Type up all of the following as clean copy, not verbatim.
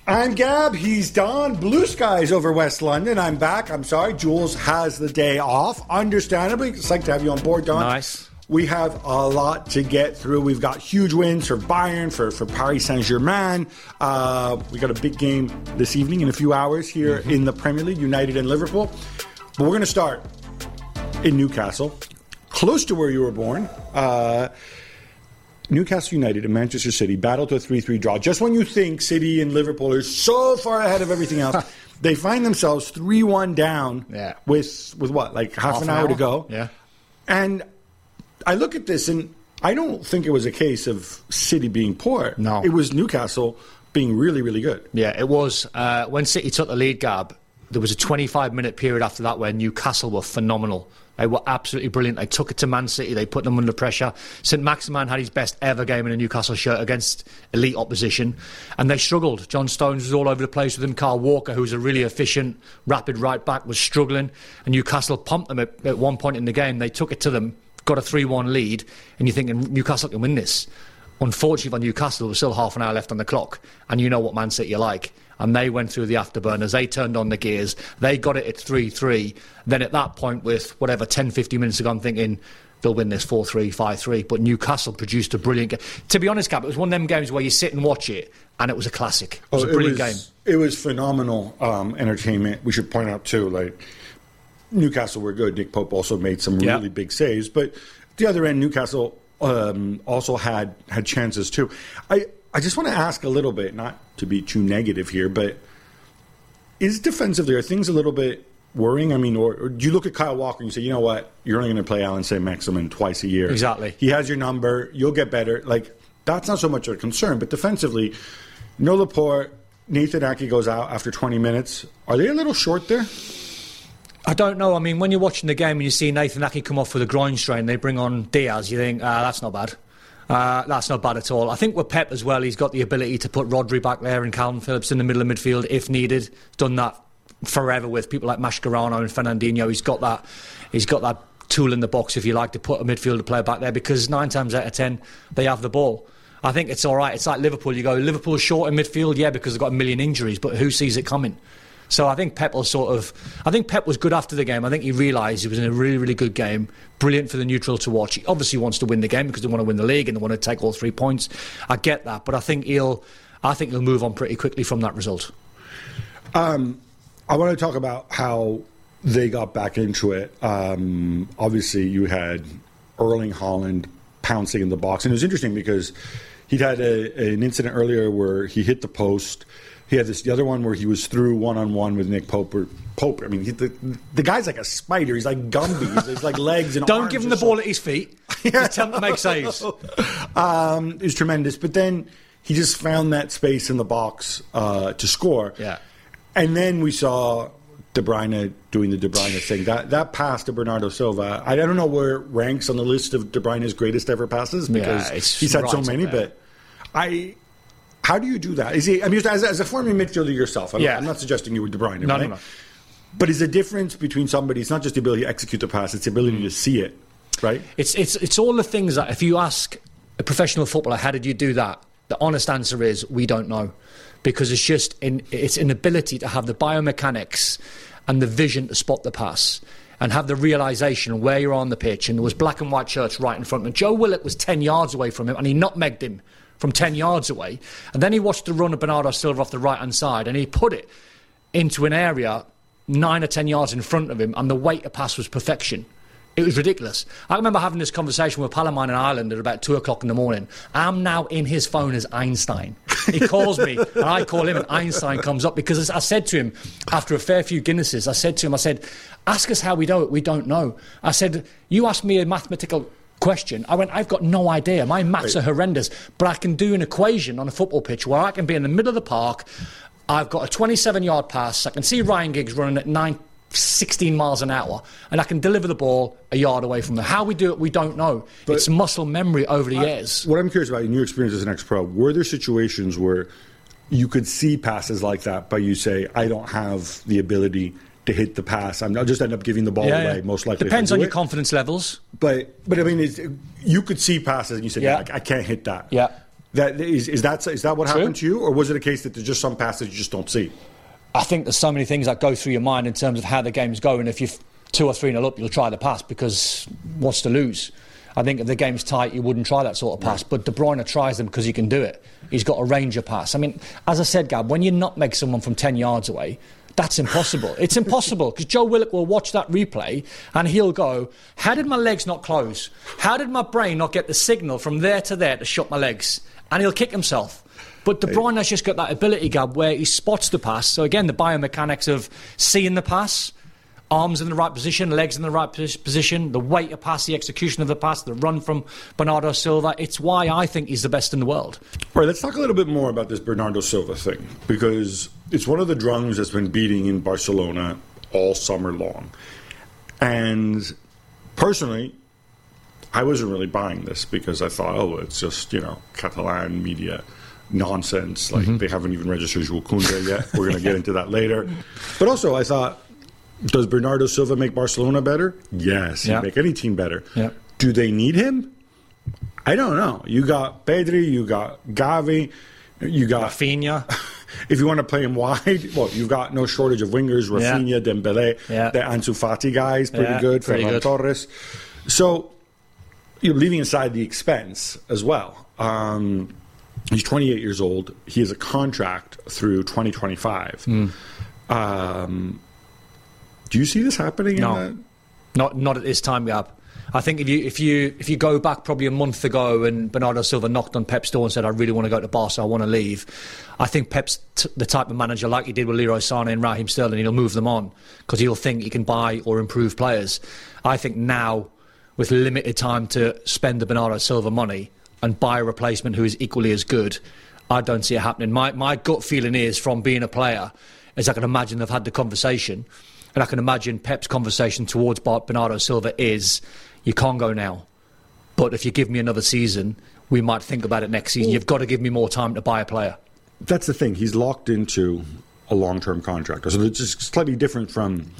I'm Gab. He's Don. Blue skies over West London. I'm back. I'm sorry. Jules has the day off. Understandably, it's like to have you on board, Don. Nice. We have a lot to get through. We've got huge wins for Bayern, for Paris Saint-Germain. We got a big game this evening in a few hours here in the Premier League, United and Liverpool. But we're going to start in Newcastle, close to where you were born. Newcastle United and Manchester City battled to a 3-3 draw. Just when you think City and Liverpool are so far ahead of everything else, they find themselves 3-1 down with what, like half an hour to go? Yeah. And I look at this, and I don't think it was a case of City being poor. No. It was Newcastle being really, really good. Yeah, it was. When City took the lead, Gab, there was a 25-minute period after that where Newcastle were phenomenal. They were absolutely brilliant. They took it to Man City. They put them under pressure. St. Maximin had his best ever game in a Newcastle shirt against elite opposition. And they struggled. John Stones was all over the place with them. Carl Walker, who's a really efficient, rapid right back, was struggling. And Newcastle pumped them at one point in the game. They took it to them, got a 3-1 lead. And you're thinking, Newcastle can win this. Unfortunately for Newcastle, there was still half an hour left on the clock. And you know what Man City are like. And they went through the afterburners. They turned on the gears. They got it at 3-3. Then at that point, with whatever, 10, 15 minutes ago, I'm thinking they'll win this 4-3, 5-3. But Newcastle produced a brilliant game. To be honest, Gab, it was one of them games where you sit and watch it, and it was a classic. It was a brilliant game. It was phenomenal entertainment. We should point out, too, like, Newcastle were good. Nick Pope also made some really big saves. But at the other end, Newcastle also had chances, too. I just want to ask a little bit, not to be too negative here, but is defensively, are things a little bit worrying? I mean, or do you look at Kyle Walker and you say, you know what, you're only going to play Alan St. Maximin twice a year. Exactly. He has your number, you'll get better. Like, that's not so much of a concern, but defensively, no Laporte, Nathan Ake goes out after 20 minutes. Are they a little short there? I don't know. I mean, when you're watching the game and you see Nathan Ake come off with a groin strain, they bring on Diaz, you think, that's not bad. That's not bad at all. I think with Pep as well, he's got the ability to put Rodri back there and Calvin Phillips in the middle of midfield if needed. He's done that forever with people like Mascherano and Fernandinho. He's got that tool in the box, if you like, to put a midfielder player back there because 9 times out of 10 they have the ball. I think it's all right. It's like Liverpool. You go, Liverpool's short in midfield, yeah, because they've got a million injuries, but who sees it coming? So I think Pep was good after the game. I think he realised he was in a really, really good game. Brilliant for the neutral to watch. He obviously wants to win the game because they want to win the league and they want to take all 3 points. I get that, but I think he'll move on pretty quickly from that result. I want to talk about how they got back into it. Obviously, you had Erling Haaland pouncing in the box, and it was interesting because he'd had an incident earlier where he hit the post. He had the other one where he was through one-on-one with Nick Pope. I mean, the guy's like a spider. He's like Gumby. He's like legs and Don't arms. give him the ball at his feet. Just tell him to make saves. It was tremendous. But then he just found that space in the box to score. Yeah. And then we saw De Bruyne doing the De Bruyne thing. That pass to Bernardo Silva, I don't know where it ranks on the list of De Bruyne's greatest ever passes because he's had so many. But how do you do that? As a former midfielder yourself, I'm not suggesting you were De Bruyne. No. But is the difference between somebody, it's not just the ability to execute the pass, it's the ability to see it, right? It's all the things that if you ask a professional footballer, how did you do that? The honest answer is, we don't know. Because it's an ability to have the biomechanics and the vision to spot the pass and have the realisation where you're on the pitch. And there was black and white shirts right in front of him. Joe Willock was 10 yards away from him and he nutmegged him from 10 yards away. And then he watched the run of Bernardo Silva off the right-hand side and he put it into an area 9 or 10 yards in front of him and the weight of pass was perfection. It was ridiculous. I remember having this conversation with Palomine in Ireland at about 2 o'clock in the morning. I'm now in his phone as Einstein. He calls me and I call him and Einstein comes up because I said to him, after a fair few Guinnesses, I said, ask us how we do it, we don't know. I said, you asked me a mathematical question. I went, I've got no idea. My maths are horrendous, but I can do an equation on a football pitch where I can be in the middle of the park. I've got a 27-yard pass. I can see Ryan Giggs running at 16 miles an hour, and I can deliver the ball a yard away from them. How we do it, we don't know. But it's muscle memory over the years. What I'm curious about, in your experience as an ex-pro, were there situations where you could see passes like that, but you say, I don't have the ability to hit the pass. I'll just end up giving the ball away, most likely. Depends on your confidence levels. But I mean, you could see passes and you say, I can't hit that. Yeah. Is that what happened to you, or was it a case that there's just some passes you just don't see? I think there's so many things that go through your mind in terms of how the game's going. If you're 2 or 3-0 up, you'll try the pass because what's to lose? I think if the game's tight, you wouldn't try that sort of pass. But De Bruyne tries them because he can do it. He's got a range of pass. I mean, as I said, Gab, when you nutmeg someone from 10 yards away, that's impossible. It's impossible because Joe Willock will watch that replay and he'll go, how did my legs not close? How did my brain not get the signal from there to there to shut my legs? And he'll kick himself. But De Bruyne has just got that ability, Gab, where he spots the pass. So again, the biomechanics of seeing the pass, arms in the right position, legs in the right position, the weight of pass, the execution of the pass, the run from Bernardo Silva. It's why I think he's the best in the world. All right, let's talk a little bit more about this Bernardo Silva thing, because it's one of the drums that's been beating in Barcelona all summer long. And personally, I wasn't really buying this because I thought, it's just, Catalan media nonsense. Like, they haven't even registered Jules Koundé yet. We're going to get into that later. But also, I thought, does Bernardo Silva make Barcelona better? Yes, he'd make any team better. Yeah. Do they need him? I don't know. You got Pedri, you got Gavi, you got Rafinha. If you want to play him wide, well, you've got no shortage of wingers. Rafinha, Dembele, the Ansu Fati guy is pretty good. Ferran Torres. So you're leaving aside the expense as well. He's 28 years old. He has a contract through 2025. Do you see this happening? No, not at this time, Gab. I think if you go back probably a month ago and Bernardo Silva knocked on Pep's door and said, I really want to go to Barca, I want to leave, I think Pep's the type of manager like he did with Leroy Sané and Raheem Sterling, he'll move them on because he'll think he can buy or improve players. I think now, with limited time to spend the Bernardo Silva money and buy a replacement who is equally as good, I don't see it happening. My gut feeling is, from being a player, as I can imagine they've had the conversation, and I can imagine Pep's conversation towards Bernardo Silva is, you can't go now. But if you give me another season, we might think about it next season. You've got to give me more time to buy a player. That's the thing. He's locked into a long-term contract. So it's just slightly different from,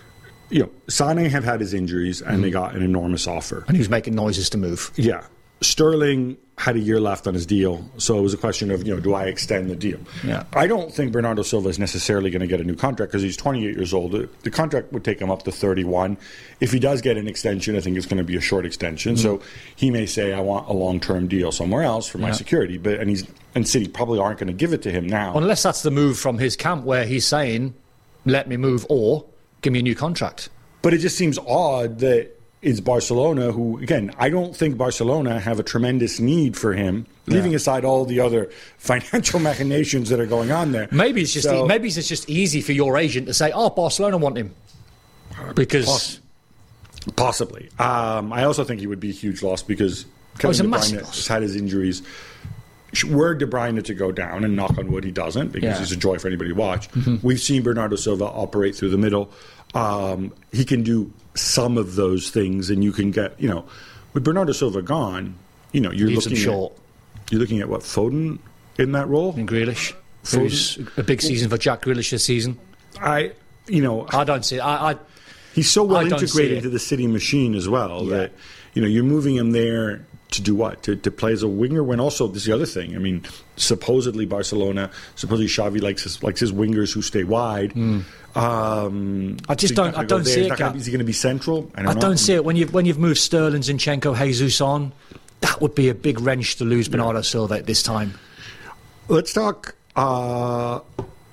Sané had his injuries and they got an enormous offer. And he was making noises to move. Yeah. Sterling had a year left on his deal, so it was a question of, do I extend the deal? Yeah. I don't think Bernardo Silva is necessarily going to get a new contract because he's 28 years old. The contract would take him up to 31. If he does get an extension, I think it's going to be a short extension. So he may say, I want a long-term deal somewhere else for my security. And City probably aren't going to give it to him now. Unless that's the move from his camp where he's saying, let me move or give me a new contract. But it just seems odd that it's Barcelona who, again, I don't think Barcelona have a tremendous need for him, leaving aside all the other financial machinations that are going on there. Maybe it's just easy for your agent to say, Barcelona want him. Because... Possibly. I also think he would be a huge loss because Kevin De Bruyne has had his injuries. Were De Bruyne to go down, and knock on wood he doesn't, because he's a joy for anybody to watch. We've seen Bernardo Silva operate through the middle. He can do some of those things, and you can get, with Bernardo Silva gone, you're looking at what, Foden in that role? And Grealish. Who's a big season for Jack Grealish this season. I don't see it. He's so well integrated into the City machine as well that, you're moving him there to do what? To play as a winger, when also, this is the other thing. I mean, supposedly Xavi likes his wingers who stay wide. I don't see it. Is he going to be central? I don't see it. When you've moved Sterling, Zinchenko, Jesus on, that would be a big wrench to lose Bernardo Silva at this time. Let's talk about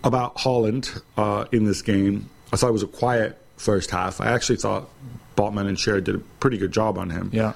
Haaland in this game. I thought it was a quiet first half. I actually thought Botman and Scher did a pretty good job on him. Yeah.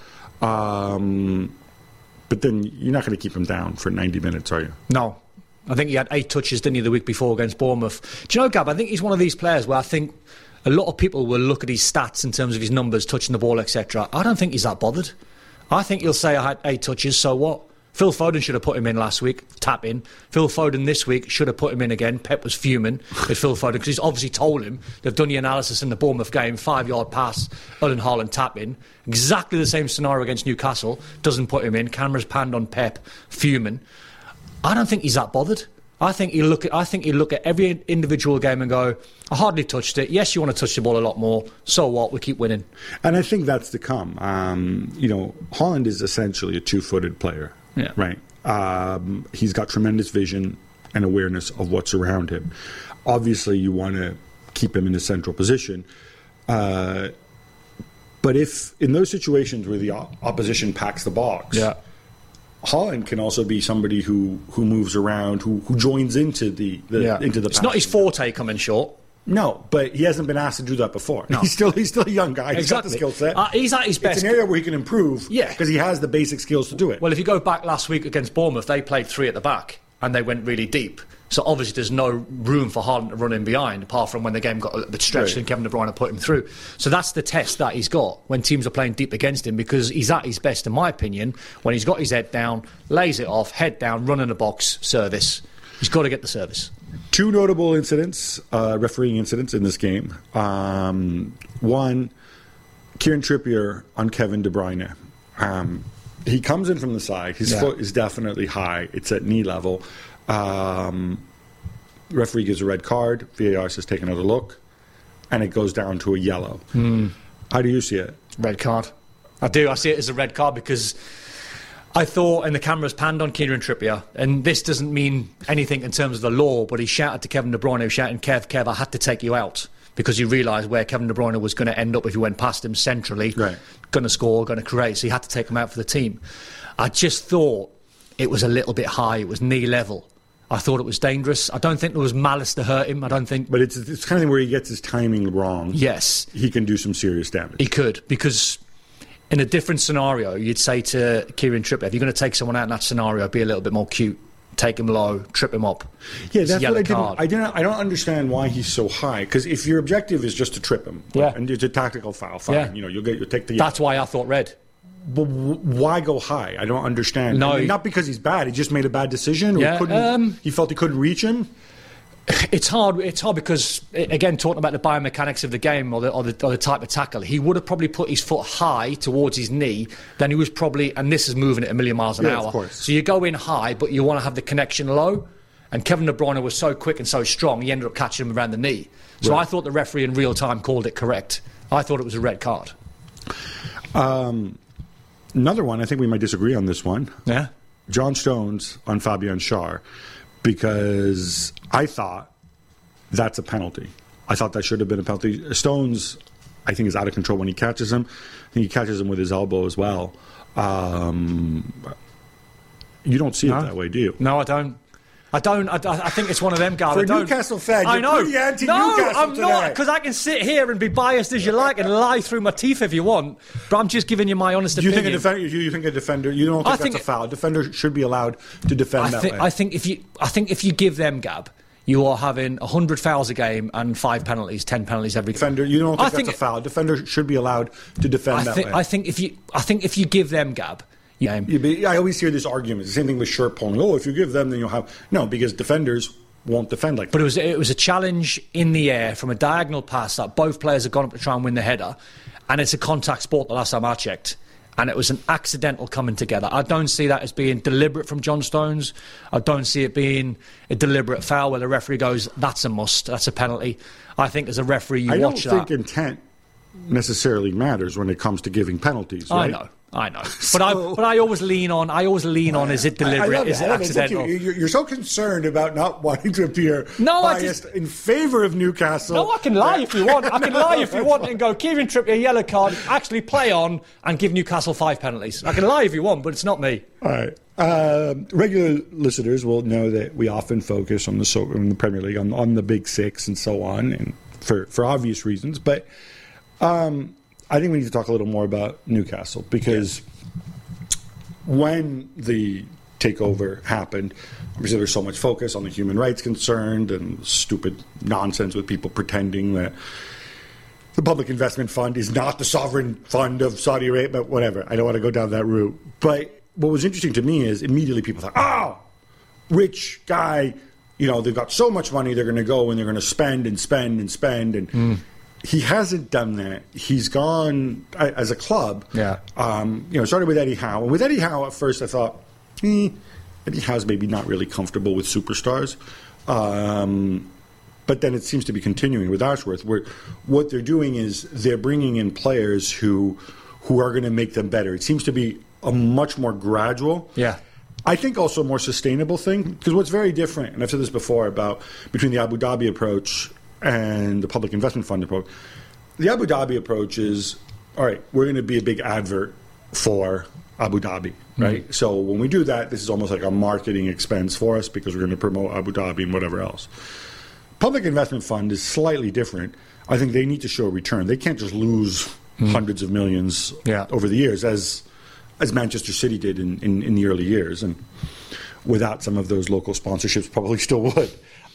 But then you're not going to keep him down for 90 minutes, are you? No. I think he had 8 touches, didn't he, the week before against Bournemouth. Do you know, Gab, I think he's one of these players where I think a lot of people will look at his stats in terms of his numbers, touching the ball, etc. I don't think he's that bothered. I think he'll say, I had 8 touches, so what? Phil Foden should have put him in last week, tap in. Phil Foden this week should have put him in again. Pep was fuming with Phil Foden because he's obviously told him, they've done the analysis in the Bournemouth game, 5-yard pass, Erling Haaland tap in. Exactly the same scenario against Newcastle, doesn't put him in. Cameras panned on Pep, fuming. I don't think he's that bothered. I think he'll look at every individual game and go, I hardly touched it. Yes, you want to touch the ball a lot more. So what? We keep winning. And I think that's to come. Haaland is essentially a 2-footed player. Yeah. Right. He's got tremendous vision and awareness of what's around him. Obviously, you want to keep him in a central position. But if in those situations where the opposition packs the box, Haaland can also be somebody who moves around, who joins into the It's not his forte coming short. No, but he hasn't been asked to do that before. No. He's still a young guy. He's got the skill set. He's at his best. It's an area where he can improve because he has the basic skills to do it. Well, if you go back last week against Bournemouth, they played 3 at the back and they went really deep. So obviously there's no room for Haaland to run in behind, apart from when the game got a little bit stretched and Kevin De Bruyne put him through. So that's the test that he's got when teams are playing deep against him, because he's at his best, in my opinion, when he's got his head down, lays it off, head down, run in the box, service. He's got to get the service. 2 notable incidents, refereeing incidents in this game. One, Kieran Trippier on Kevin De Bruyne. He comes in from the side. His foot is definitely high. It's at knee level. Referee gives a red card. VAR says take another look, and it goes down to a yellow. How do you see it? Red card. I do. I see it as a red card because I thought, and the cameras panned on Kieran Trippier, and this doesn't mean anything in terms of the law, but he shouted to Kevin De Bruyne, he was shouting, Kev, I had to take you out, because he realised where Kevin De Bruyne was going to end up if he went past him centrally, going to score, going to create, so he had to take him out for the team. I just thought it was a little bit high, it was knee level. I thought it was dangerous. I don't think there was malice to hurt him. I don't think. But it's kind of thing where he gets his timing wrong. Yes. He can do some serious damage. He could, because in a different scenario, you'd say to Kieran Trippier, if you're going to take someone out in that scenario, be a little bit more cute. Take him low, trip him up. Yeah, that's what I don't understand why he's so high. Because if your objective is just to trip him, and it's a tactical foul, fine. You'll take the. That's why I thought red. But why go high? I don't understand. No, not because he's bad. He just made a bad decision. Or he felt he couldn't reach him. It's hard. It's hard because, again, talking about the biomechanics of the game or the type of tackle, he would have probably put his foot high towards his knee. Then he was probably, and this is moving at a million miles an hour. Of course. So you go in high, but you want to have the connection low. And Kevin De Bruyne was so quick and so strong, he ended up catching him around the knee. So I thought the referee in real time called it correct. I thought it was a red card. Another one, I think we might disagree on this one. Yeah. John Stones on Fabian Schär, because I thought that's a penalty. I thought that should have been a penalty. Stones, I think, is out of control when he catches him. I think he catches him with his elbow as well. You don't see it that way, do you? No, I don't. I think it's one of them guys. For a Newcastle fan, you're pretty anti-Newcastle today. No, I'm not, because I can sit here and be biased as you like and lie through my teeth if you want, but I'm just giving you my honest opinion. You think a defender, you don't think that's a foul? A defender should be allowed to defend that way. I think if you give them Gab, you are having 100 fouls a game and 5 penalties, 10 penalties every game. Defender, you don't think that's a foul? Defender should be allowed to defend that way. I think if you give them Gab. I always hear this argument. The same thing with shirt pulling. Oh, if you give them, then you'll have because defenders won't defend like that. But it was a challenge in the air from a diagonal pass that both players had gone up to try and win the header, and it's a contact sport. The last time I checked, and it was an accidental coming together. I don't see that as being deliberate from John Stones. I don't see it being a deliberate foul where the referee goes, "That's a must. That's a penalty." I think as a referee, you watch that. I don't think intent necessarily matters when it comes to giving penalties. Right? I know, but I always lean on. Is it deliberate? Is it accidental? You're so concerned about not wanting to appear biased in favour of Newcastle. No, I can lie if you want. I can lie if you want and go Kieran Trippier yellow card. Actually, play on and give Newcastle 5 penalties. I can lie if you want, but it's not me. All right. Regular listeners will know that we often focus on the Premier League on the Big Six and so on, and for obvious reasons, but. I think we need to talk a little more about Newcastle because when the takeover happened, obviously there's so much focus on the human rights concerned and stupid nonsense with people pretending that the Public Investment Fund is not the sovereign fund of Saudi Arabia, but whatever. I don't want to go down that route. But what was interesting to me is immediately people thought, oh, rich guy, they've got so much money, they're going to go and they're going to spend and spend and spend and he hasn't done that. He's gone as a club. Yeah. Started with Eddie Howe. And with Eddie Howe, at first I thought, Eddie Howe's maybe not really comfortable with superstars. But then it seems to be continuing with Ashworth, where what they're doing is they're bringing in players who are going to make them better. It seems to be a much more gradual. Yeah. I think also a more sustainable thing, because what's very different, and I've said this before about between the Abu Dhabi approach and the public investment fund approach. The Abu Dhabi approach is, all right, we're going to be a big advert for Abu Dhabi, right? So when we do that, this is almost like a marketing expense for us because we're going to promote Abu Dhabi and whatever else. Public investment fund is slightly different. I think they need to show a return. They can't just lose hundreds of millions over the years, as Manchester City did in the early years, and without some of those local sponsorships probably still would.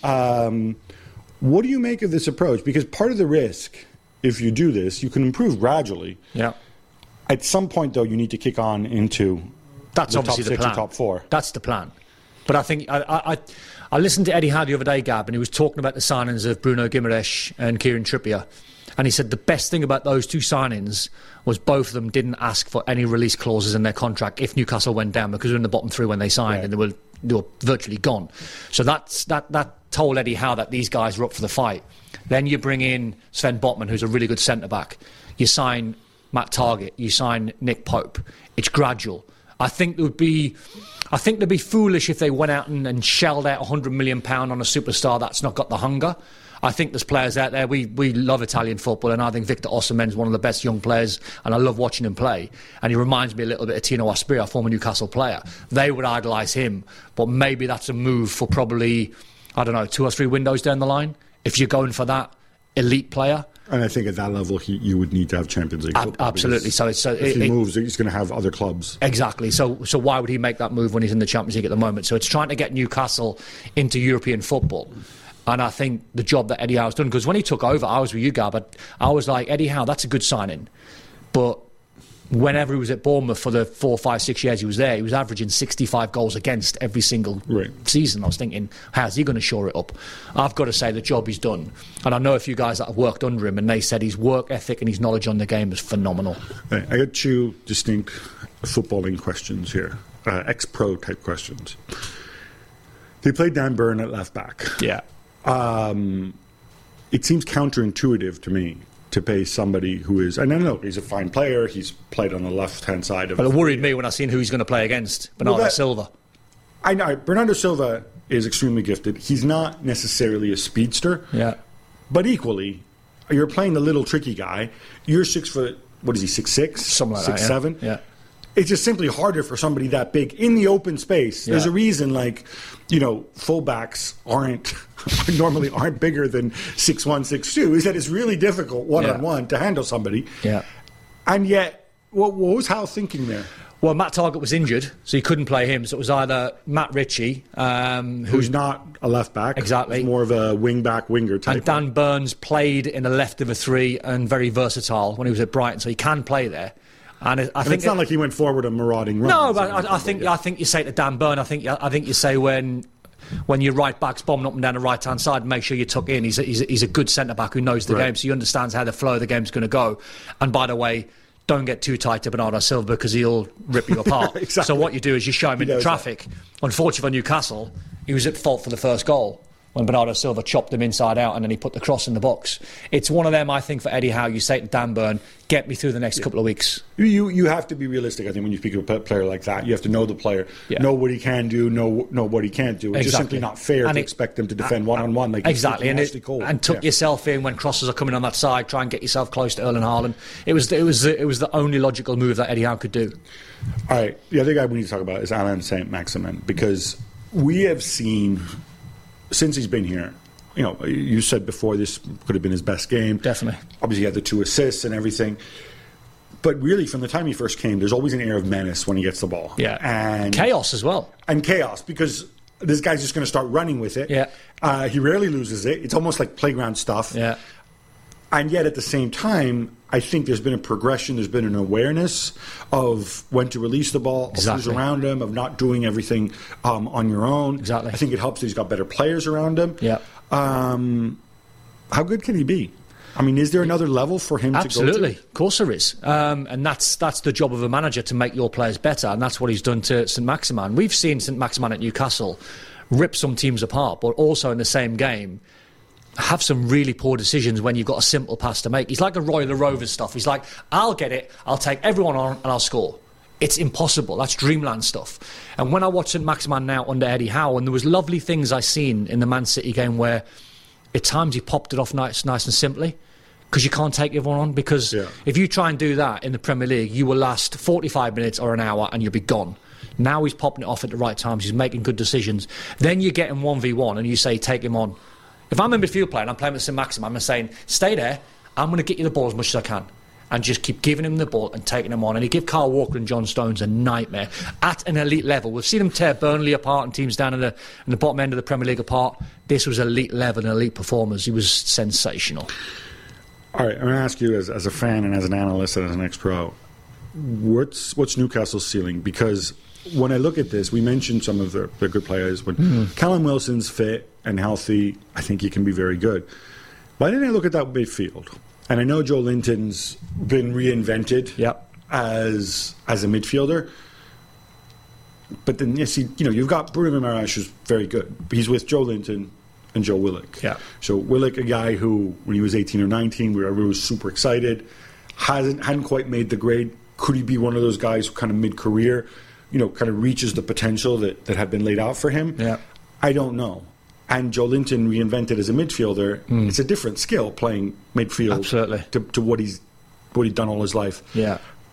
What do you make of this approach? Because part of the risk, if you do this, you can improve gradually. Yeah. At some point, though, you need to kick on into that's the obviously top 6 the plan. or top 4. That's the plan. But I think I listened to Eddie Howe the other day, Gab, and he was talking about the signings of Bruno Guimaraes and Kieran Trippier. And he said the best thing about those 2 signings was both of them didn't ask for any release clauses in their contract if Newcastle went down, because they were in the bottom 3 when they signed, and they were virtually gone. So that told Eddie Howe that these guys were up for the fight. Then you bring in Sven Botman, who's a really good centre-back. You sign Matt Targett. You sign Nick Pope. It's gradual. I think they'd be foolish if they went out and shelled out £100 million on a superstar that's not got the hunger. I think there's players out there. We love Italian football, and I think Victor Osimhen's one of the best young players, and I love watching him play. And he reminds me a little bit of Tino Asprilla, a former Newcastle player. They would idolise him, but maybe that's a move for probably, 2 or 3 windows down the line. If you're going for that elite player. And I think at that level, you would need to have Champions League football. Absolutely. So if he moves, he's going to have other clubs. Exactly. So why would he make that move when he's in the Champions League at the moment? So it's trying to get Newcastle into European football. And I think the job that Eddie Howe's done, because when he took over, I was with you, Gab, I was like, Eddie Howe, that's a good signing. But whenever he was at Bournemouth for the 4, 5, 6 years he was there, he was averaging 65 goals against every single season. I was thinking, how's he going to shore it up? I've got to say the job he's done. And I know a few guys that have worked under him, and they said his work ethic and his knowledge on the game is phenomenal. Right, I got 2 distinct footballing questions here, ex-pro type questions. They played Dan Burn at left back. Yeah. It seems counterintuitive to me to pay somebody who is, and I know he's a fine player, he's played on the left-hand side of But it worried me when I seen who he's going to play against, Bernardo Silva. I know, Bernardo Silva is extremely gifted. He's not necessarily a speedster, but equally, you're playing the little tricky guy. You're 6 foot, what is he, 6'6"? Something like 6'7"? Yeah. It's just simply harder for somebody that big in the open space. There's a reason, fullbacks normally aren't bigger than 6'1", 6'2", is that it's really difficult one-on-one to handle somebody. Yeah. And yet, what was Howe thinking there? Well, Matt Targett was injured, so he couldn't play him. So it was either Matt Ritchie, who's not a left back, exactly, more of a winger type, and Dan Burns played in the left of a 3 and very versatile when he was at Brighton, so he can play there. And I think it's not like he went forward a marauding run. No, but I think you say to Dan Burn, I think you say when your right back's bombing up and down the right hand side, make sure you tuck in. He's a good centre back who knows the game, so he understands how the flow of the game's going to go. And by the way, don't get too tight to Bernardo Silva because he'll rip you apart. Exactly. So what you do is you show him into traffic. Unfortunately for Newcastle, he was at fault for the first goal when Bernardo Silva chopped him inside out and then he put the cross in the box. It's one of them, I think, for Eddie Howe. You say to Dan Burn, get me through the next couple of weeks. You have to be realistic, I think, when you speak of a player like that. You have to know the player, know what he can do, know what he can't do. It's just simply not fair to expect them to defend one-on-one. Exactly, and tuck yourself in when crosses are coming on that side. Try and get yourself close to Erling Haaland. It was the only logical move that Eddie Howe could do. All right, the other guy we need to talk about is Alain Saint-Maximin, because we have seen, since he's been here, you said before this could have been his best game. Definitely. Obviously, he had the 2 assists and everything. But really, from the time he first came, there's always an air of menace when he gets the ball. Yeah. And chaos as well. And chaos, because this guy's just going to start running with it. Yeah. He rarely loses it. It's almost like playground stuff. Yeah. And yet, at the same time, I think there's been a progression, there's been an awareness of when to release the ball, of who's around him, of not doing everything on your own. Exactly. I think it helps that he's got better players around him. Yeah. How good can he be? I mean, is there another level for him to go to? Absolutely. Of course there is. And that's the job of a manager, to make your players better, and that's what he's done to Saint-Maximin. We've seen Saint-Maximin at Newcastle rip some teams apart, but also in the same game have some really poor decisions when you've got a simple pass to make. He's like the Roy of the Rovers stuff. He's like, I'll get it, I'll take everyone on and I'll score. it's impossible. That's dreamland stuff. And when I watched St. Maximin now under Eddie Howe, and there was lovely things I seen in the Man City game where at times he popped it off nice and simply, because you can't take everyone on. Because if you try and do that in the Premier League, you will last 45 minutes or an hour and you'll be gone. Now he's popping it off at the right times. He's making good decisions. Then you get him 1v1 and you say, take him on. If I'm a midfield player and I'm playing with St. Maximin, I'm saying, stay there. I'm going to get you the ball as much as I can. And just keep giving him the ball and taking him on. And he gave Kyle Walker and John Stones a nightmare at an elite level. We've seen him tear Burnley apart and teams down in the bottom end of the Premier League apart. This was elite level and elite performers. He was sensational. All right, I'm going to ask you as a fan and as an analyst and as an ex-pro, what's Newcastle's ceiling? Because when I look at this, we mentioned some of the good players. When Callum Wilson's fit and healthy, I think he can be very good. Why didn't I look at that midfield? And I know Joe Linton's been reinvented as a midfielder. But then, you've got Bruno Guimaraes, who's very good. He's with Joe Linton and Joe Willock. Yeah. So Willock, a guy who, when he was 18 or 19, everyone was super excited, hadn't quite made the grade. Could he be one of those guys who kind of mid-career, kind of reaches the potential that had been laid out for him? Yeah. I don't know. And Joe Linton reinvented as a midfielder. It's a different skill playing midfield to what he's done all his life. Yeah.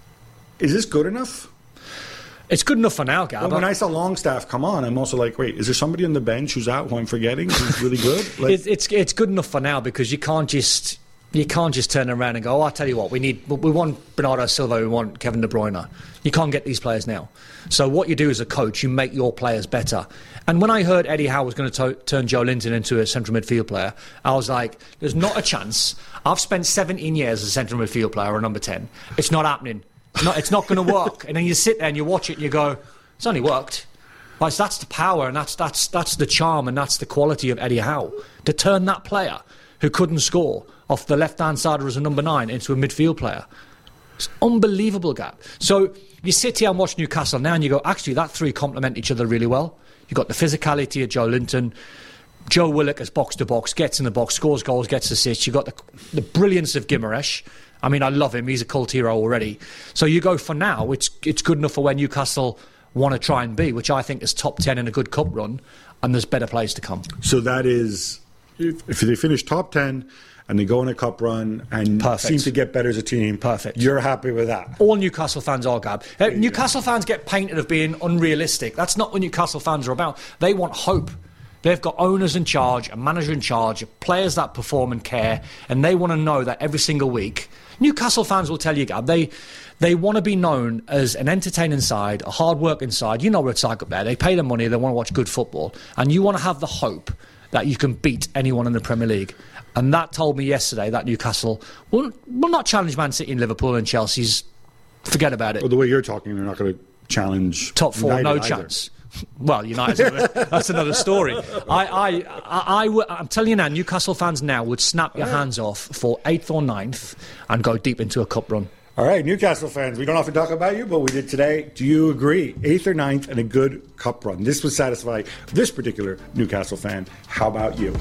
Is this good enough? It's good enough for now, Gab. Well, when I saw Longstaff come on, I'm also like, wait, is there somebody on the bench who's out who I'm forgetting who's really good? It's good enough for now because you can't just turn around and go, I tell you what, we want Bernardo Silva, we want Kevin De Bruyne. You can't get these players now. So what you do as a coach, you make your players better. And when I heard Eddie Howe was going to turn Joe Linton into a central midfield player, I was like, there's not a chance. I've spent 17 years as a central midfield player or number 10. It's not happening. It's not going to work. And then you sit there and you watch it and you go, it's only worked. Like, that's the power and that's the charm and that's the quality of Eddie Howe. To turn that player who couldn't score off the left-hand side as a number 9 into a midfield player. It's unbelievable, Gap. So you sit here and watch Newcastle now and you go, actually, that three complement each other really well. You've got the physicality of Joe Linton. Joe Willock as box-to-box, gets in the box, scores goals, gets assists. You've got the brilliance of Guimaraes. I mean, I love him. He's a cult hero already. So you go, for now, it's good enough for where Newcastle want to try and be, which I think is top 10 in a good cup run, and there's better players to come. So that is, if they finish top 10 and they go on a cup run and seem to get better as a team, you're happy with that? All Newcastle fans are, Gab. Newcastle fans get painted of being unrealistic. That's not what Newcastle fans are about. They want hope. They've got owners in charge, a manager in charge, players that perform and care, and they want to know that every single week. Newcastle fans will tell you, Gab, they want to be known as an entertaining side, a hard-working side. You know what it's like up there. They pay the money, they want to watch good football, and you want to have the hope that you can beat anyone in the Premier League. And that told me yesterday that Newcastle will not challenge Man City and Liverpool and Chelsea's. Forget about it. Well, the way you're talking, they're not going to challenge top 4, United no either. Chance. Well, United, that's another story. I'm telling you now, Newcastle fans now would snap your hands off for 8th or 9th and go deep into a cup run. All right, Newcastle fans, we don't have to talk about you, but we did today. Do you agree? 8th or 9th and a good cup run. This would satisfy this particular Newcastle fan. How about you?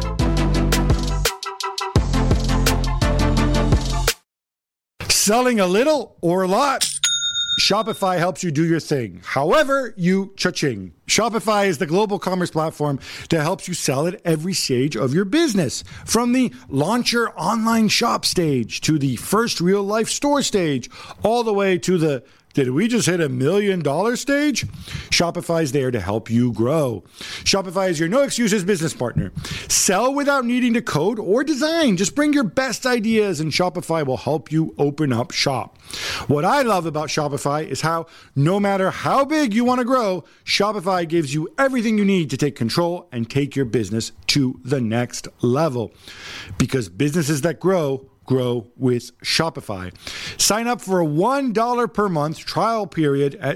Selling a little or a lot? Shopify helps you do your thing. However, you cha-ching. Shopify is the global commerce platform that helps you sell at every stage of your business. From the launch your online shop stage to the first real life store stage, all the way to the did we just hit $1 million stage? Shopify is there to help you grow. Shopify is your no excuses business partner. Sell without needing to code or design. Just bring your best ideas and Shopify will help you open up shop. What I love about Shopify is how no matter how big you want to grow, Shopify gives you everything you need to take control and take your business to the next level. Because businesses that grow with Shopify. Sign up for a $1 per month trial period at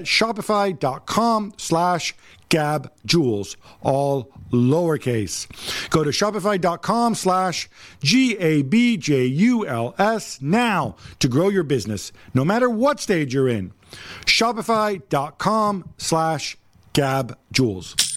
shopify.com/GabJules, all lowercase. Go to shopify.com/GABJULS now to grow your business, no matter what stage you're in. Shopify.com/GabJules.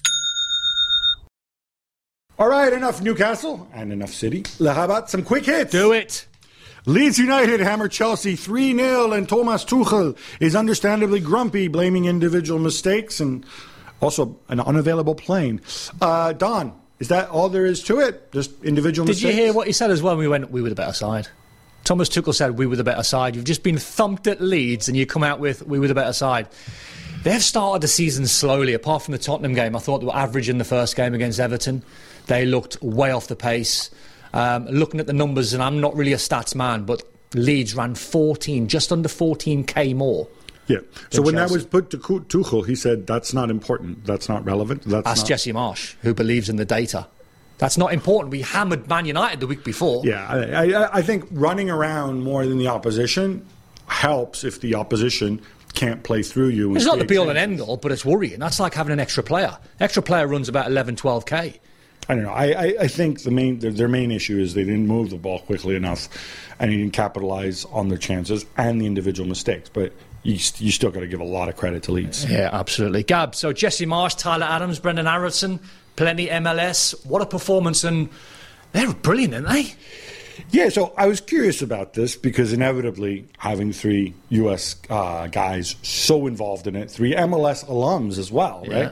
All right, enough Newcastle and enough City. How about some quick hits? Do it. Leeds United hammer Chelsea 3-0, and Thomas Tuchel is understandably grumpy, blaming individual mistakes and also an unavailable plane. Don, is that all there is to it? Just individual mistakes? Did you hear what he said as well when we were the better side? Thomas Tuchel said we were the better side. You've just been thumped at Leeds and you come out with we were the better side. They've started the season slowly. Apart from the Tottenham game, I thought they were average in the first game against Everton. They looked way off the pace. Looking at the numbers, and I'm not really a stats man, but Leeds ran just under 14k more. Yeah. So when Chelsea. That was put to Tuchel, he said, that's not important. That's not relevant. Ask Jesse Marsch, who believes in the data. That's not important. We hammered Man United the week before. Yeah, I think running around more than the opposition helps if the opposition can't play through you. It's not the be-all and end-all, but it's worrying. That's like having an extra player. Extra player runs about 11, 12k. I don't know. I think their main issue is they didn't move the ball quickly enough, and he didn't capitalize on their chances and the individual mistakes. But you still got to give a lot of credit to Leeds. Yeah, absolutely. Gab, so Jesse Marsch, Tyler Adams, Brendan Aronson, plenty MLS. What a performance, and they're brilliant, aren't they? Yeah, so I was curious about this because inevitably having 3 U.S. Guys so involved in it, 3 MLS alums as well, right?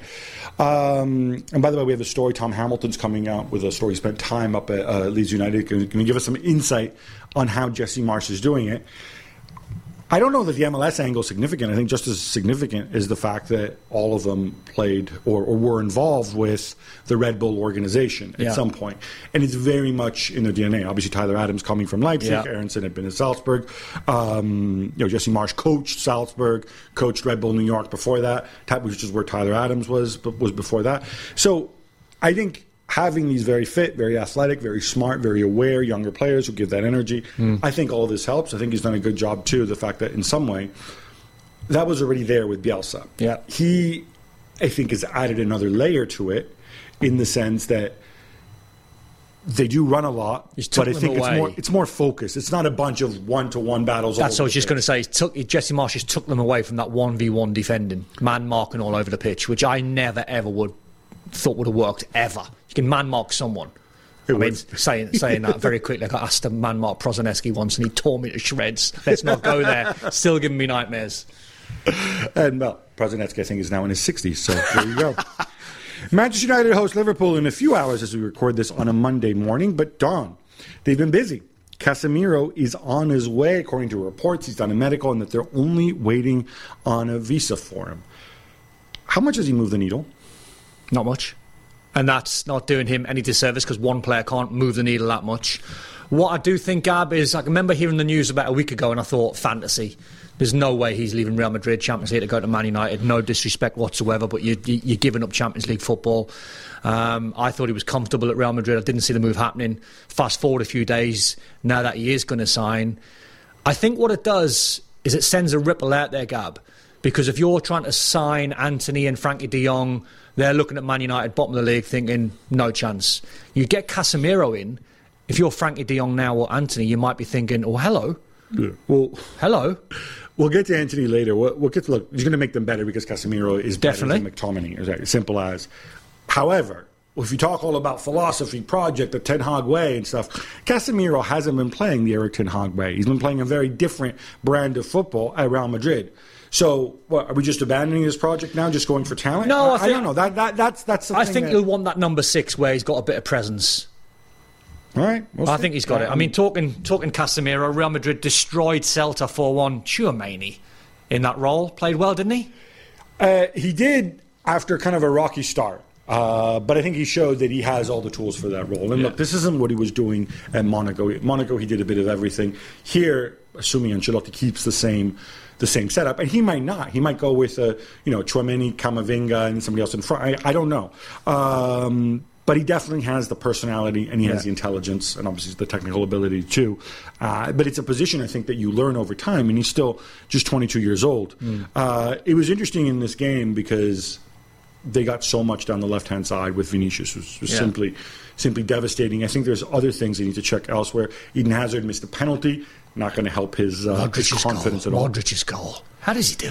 And by the way, we have a story. Tom Hamilton's coming out with a story. He spent time up at Leeds United. Going to give us some insight on how Jesse Marsch is doing it. I don't know that the MLS angle is significant. I think just as significant is the fact that all of them played or were involved with the Red Bull organization at some point. And it's very much in their DNA. Obviously, Tyler Adams coming from Leipzig. Aronson had been at Salzburg. Jesse Marsch coached Salzburg, coached Red Bull New York before that, which is where Tyler Adams was before that. So I think having these very fit, very athletic, very smart, very aware younger players who give that energy, I think all of this helps. I think he's done a good job, too, the fact that in some way that was already there with Bielsa. Yeah. He, I think, has added another layer to it in the sense that they do run a lot, but I think it's more focused. It's not a bunch of one-to-one battles. That's what I was just going to say. Jesse Marsch just took them away from that 1v1 defending, man marking all over the pitch, which I never, ever thought would have worked, ever. You can man mark someone. Saying that very quickly. I asked to man mark Prozaneski once and he tore me to shreds. Let's not go there. Still giving me nightmares. And, well, Prozaneski, I think, is now in his 60s, so there you go. Manchester United host Liverpool in a few hours as we record this on a Monday morning, but Dawn, they've been busy. Casemiro is on his way, according to reports. He's done a medical and that they're only waiting on a visa for him. How much has he moved the needle? Not much. And that's not doing him any disservice because one player can't move the needle that much. What I do think, Gab, is I remember hearing the news about a week ago and I thought, fantasy. There's no way he's leaving Real Madrid, Champions League, to go to Man United. No disrespect whatsoever, but you're giving up Champions League football. I thought he was comfortable at Real Madrid. I didn't see the move happening. Fast forward a few days, now that he is going to sign. I think what it does is it sends a ripple out there, Gab. Because if you're trying to sign Antony and Frankie de Jong, they're looking at Man United, bottom of the league, thinking, no chance. You get Casemiro in, if you're Frankie de Jong now or Antony, you might be thinking, oh, hello. Yeah. Well, hello. We'll get to Antony later. We'll get to look. He's going to make them better because Casemiro is definitely better than McTominay. It's simple as. However, if you talk all about philosophy, project, the Ten Hag way and stuff, Casemiro hasn't been playing the Eric Ten Hag way. He's been playing a very different brand of football at Real Madrid. So, what, are we just abandoning this project now, just going for talent? No, I don't know. That's. I think he'll want that number 6 where he's got a bit of presence. All right. I think he's got it. I mean, talking Casemiro, Real Madrid destroyed Celta 4-1. Tchouaméni in that role. Played well, didn't he? He did after kind of a rocky start. But I think he showed that he has all the tools for that role. And look, this isn't what he was doing at Monaco. At Monaco, he did a bit of everything. Here, assuming Ancelotti keeps the same setup, and he might not. He might go with Tchouaméni, Camavinga, and somebody else in front. I don't know. But he definitely has the personality and he has the intelligence and obviously the technical ability too. But it's a position, I think, that you learn over time, and he's still just 22 years old. It was interesting in this game because they got so much down the left-hand side with Vinicius. It was simply devastating. I think there's other things they need to check elsewhere. Eden Hazard missed a penalty. Not going to help his confidence at all. Modric's goal. How does he do it?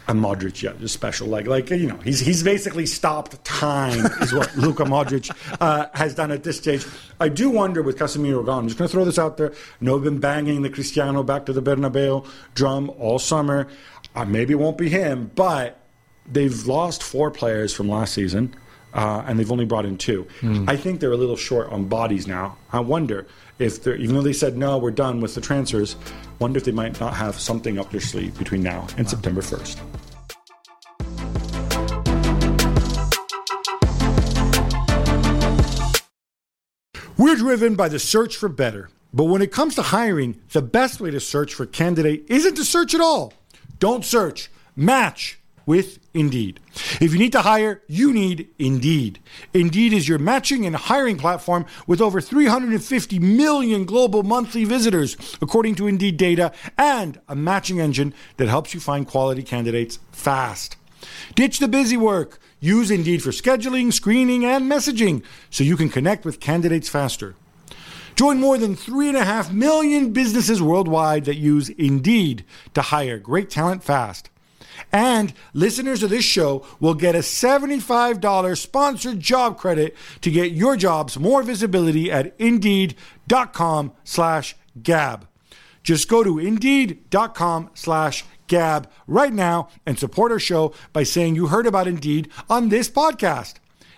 a Modric yet is special. He's basically stopped time is what Luka Modric has done at this stage. I do wonder with Casemiro gone. I'm just going to throw this out there. I know I've been banging the Cristiano back to the Bernabeu drum all summer. Maybe it won't be him, but they've lost 4 players from last season, and they've only brought in 2. I think they're a little short on bodies now. I wonder if they're, even though they said, no, we're done with the transfers, wonder if they might not have something up their sleeve between now and September 1st. We're driven by the search for better. But when it comes to hiring, the best way to search for a candidate isn't to search at all. Don't search. Match with Indeed. If you need to hire, you need Indeed. Indeed is your matching and hiring platform with over 350 million global monthly visitors, according to Indeed data, and a matching engine that helps you find quality candidates fast. Ditch the busy work. Use Indeed for scheduling, screening, and messaging so you can connect with candidates faster. Join more than 3.5 million businesses worldwide that use Indeed to hire great talent fast. And listeners of this show will get a $75 sponsored job credit to get your jobs more visibility at Indeed.com/Gab. Just go to Indeed.com/Gab right now and support our show by saying you heard about Indeed on this podcast.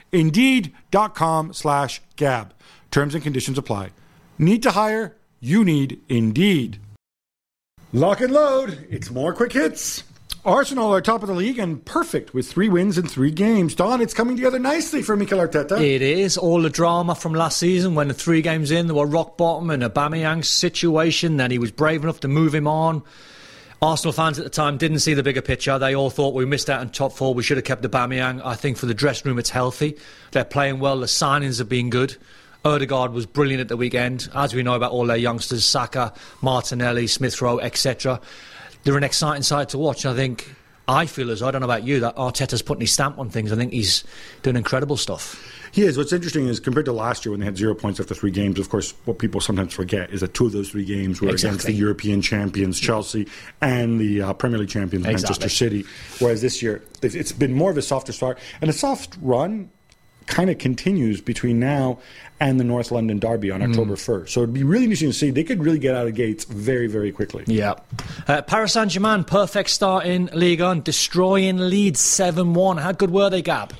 Indeed.com/Gab. Terms and conditions apply. Need to hire? You need Indeed. Lock and load. It's more quick hits. Arsenal are top of the league and perfect with 3 wins in 3 games. Don, it's coming together nicely for Mikel Arteta. It is. All the drama from last season when the 3 games in, they were rock bottom and Aubameyang's situation, then he was brave enough to move him on. Arsenal fans at the time didn't see the bigger picture. They all thought we missed out on top 4. We should have kept Aubameyang. I think for the dressing room, it's healthy. They're playing well. The signings have been good. Odegaard was brilliant at the weekend. As we know about all their youngsters, Saka, Martinelli, Smith Rowe, etc. They're an exciting side to watch. I feel as though, I don't know about you, that Arteta's putting his stamp on things. I think he's doing incredible stuff. He is. What's interesting is compared to last year when they had 0 points after 3 games, of course, what people sometimes forget is that 2 of those 3 games were against the European champions, Chelsea, and the Premier League champions, Manchester City. Whereas this year, it's been more of a softer start. And a soft run kind of continues between now and the North London derby on October 1st. So it'd be really interesting to see. They could really get out of gates very, very quickly. Yeah. Paris Saint-Germain, perfect start in Ligue 1, destroying Leeds 7-1. How good were they, Gab?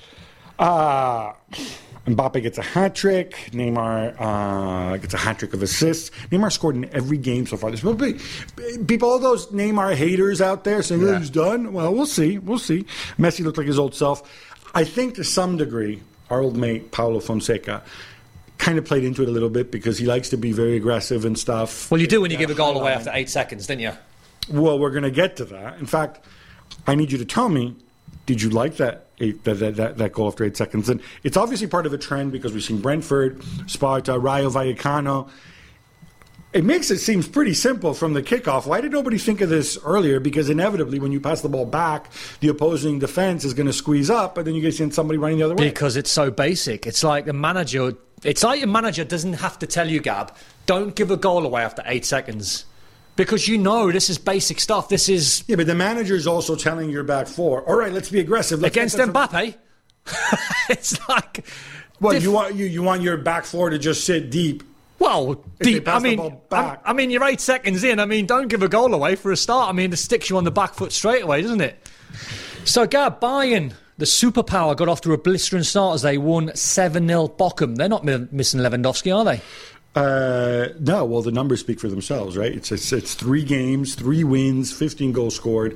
Mbappe gets a hat-trick. Neymar gets a hat-trick of assists. Neymar scored in every game so far. There's people, all those Neymar haters out there saying, he's done. Well, we'll see. Messi looked like his old self. I think to some degree, our old mate, Paulo Fonseca, kind of played into it a little bit because he likes to be very aggressive and stuff. Well, you do when you give a goal away after 8 seconds, didn't you? Well, we're going to get to that. In fact, I need you to tell me, did you like that goal after 8 seconds? And it's obviously part of a trend because we've seen Brentford, Sparta, Rayo Vallecano. It makes it seem pretty simple from the kickoff. Why did nobody think of this earlier? Because inevitably, when you pass the ball back, the opposing defense is going to squeeze up, and then you get seen somebody running the other way. Because it's so basic. It's like your manager doesn't have to tell you, Gab, don't give a goal away after 8 seconds. Because you know this is basic stuff. This is... Yeah, but the manager is also telling your back 4, all right, let's be aggressive. Against Mbappe? It's like... Well, you want your back 4 to just sit deep. Well, deep. I mean, you're 8 seconds in. Don't give a goal away for a start. It sticks you on the back foot straight away, doesn't it? So, Gab, Bayern, the superpower, got off to a blistering start as they won 7-0 Bochum. They're not missing Lewandowski, are they? No. Well, the numbers speak for themselves, right? It's 3 games, 3 wins, 15 goals scored,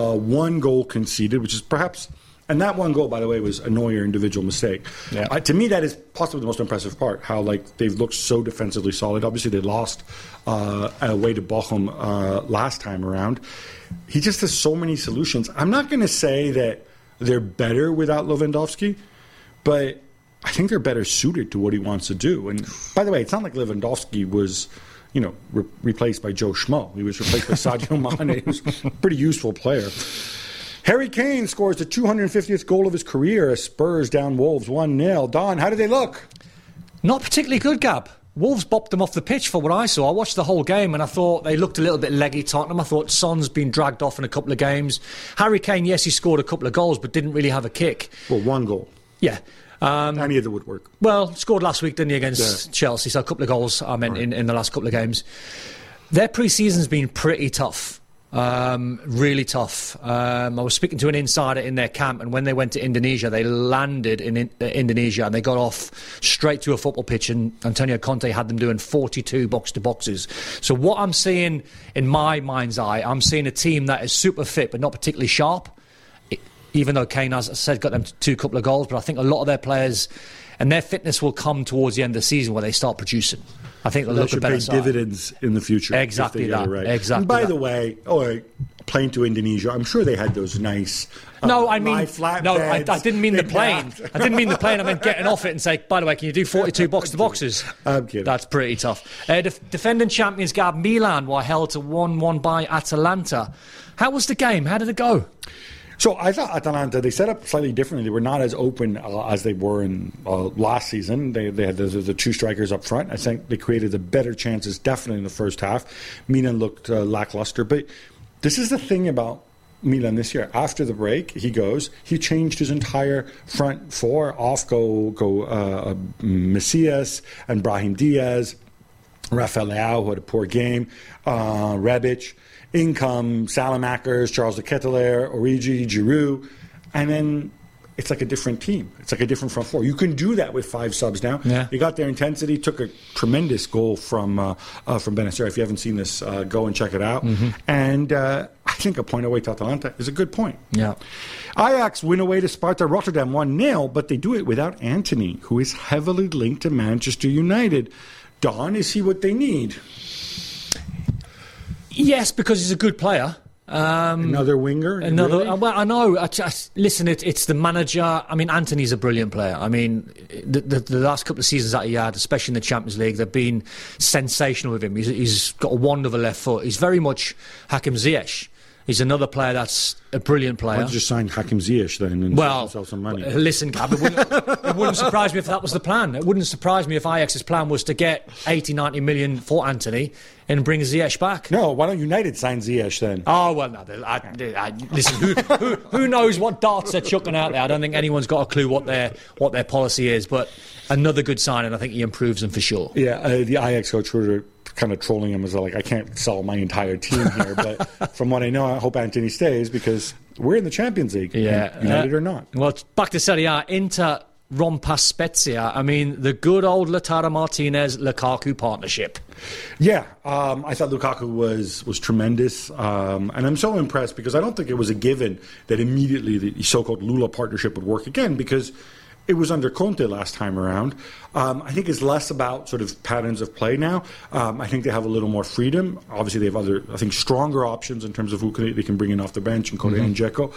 1 goal conceded, which is perhaps... And that 1 goal, by the way, was a Neuer individual mistake. Yeah. To me, that is possibly the most impressive part, how they've looked so defensively solid. Obviously, they lost away to Bochum last time around. He just has so many solutions. I'm not going to say that they're better without Lewandowski, but I think they're better suited to what he wants to do. And by the way, it's not like Lewandowski was... replaced by Joe Schmo. He was replaced by Sadio Mane. He was a pretty useful player. Harry Kane scores the 250th goal of his career as Spurs down Wolves 1-0. Don, how did they look? Not particularly good, Gab. Wolves bopped them off the pitch for what I saw. I watched the whole game and I thought they looked a little bit leggy, Tottenham. I thought Son's been dragged off in a couple of games. Harry Kane, yes, he scored a couple of goals, but didn't really have a kick. Well, one goal. Yeah. Any of it would work. Well, scored last week, didn't he, against Chelsea? So a couple of goals, I meant, in the last couple of games. Their pre-season's been pretty tough. Really tough. I was speaking to an insider in their camp, and when they went to Indonesia, they landed in Indonesia and they got off straight to a football pitch, and Antonio Conte had them doing 42 box-to-boxes. So what I'm seeing in my mind's eye, I'm seeing a team that is super fit but not particularly sharp. Even though Kane, as I said, got them to a couple of goals, but I think a lot of their players and their fitness will come towards the end of the season where they start producing. I think they'll look a better side. Dividends in the future. Exactly that. Right. Exactly. And by the way, plane to Indonesia, I'm sure they had those nice. I didn't mean the plane. I didn't mean the plane. I meant getting off it and say, by the way, can you do 42 box-to-boxes? I'm kidding. That's pretty tough. Defending champions Gab, Milan were held to 1-1 by Atalanta. How was the game? How did it go? So I thought Atalanta, they set up slightly differently. They were not as open as they were in last season. They had the two strikers up front. I think they created the better chances definitely in the first half. Milan looked lackluster. But this is the thing about Milan this year. After the break, he changed his entire front four. Off go Messias and Brahim Diaz, Rafael Leao, who had a poor game, Rebic. In come Salamakers, Charles de Ketelaere, Origi, Giroud, and then it's like a different team. It's like a different front four. You can do that with 5 subs now. Yeah. They got their intensity, took a tremendous goal from Benacer. If you haven't seen this, go and check it out. Mm-hmm. And I think a point away to Atalanta is a good point. Yeah. Ajax win away to Sparta Rotterdam 1-0, but they do it without Antony, who is heavily linked to Manchester United. Don, is he what they need? Yes, because he's a good player. Another winger? Really? Well, I know. Listen, it's the manager. I mean, Antony's a brilliant player. I mean, the last couple of seasons that he had, especially in the Champions League, they've been sensational with him. He's got a wonderful left foot. He's very much Hakim Ziyech. He's another player that's a brilliant player. Why don't you just sign Hakim Ziyech then and save himself some money? Listen, Gab, it wouldn't surprise me if that was the plan. It wouldn't surprise me if Ajax's plan was to get 80, 90 million for Antony and bring Ziyech back. No, why don't United sign Ziyech then? Oh, well, no. Listen, who knows what darts they're chucking out there? I don't think anyone's got a clue what their policy is, but another good sign, and I think he improves them for sure. Yeah, the Ajax coach were kind of trolling him as like, I can't sell my entire team here, but from what I know, I hope Antony stays because we're in the Champions League. Yeah, United or not. Well, back to Serie A. Inter rompa Spezia. I mean, the good old Lautaro Martinez-Lukaku partnership. Yeah, I thought Lukaku was tremendous, and I'm so impressed because I don't think it was a given that immediately the so-called Lula partnership would work again because it was under Conte last time around. I think it's less about sort of patterns of play now. I think they have a little more freedom. Obviously, they have other, I think, stronger options in terms of who they can bring in off the bench, and Correa and Dzeko.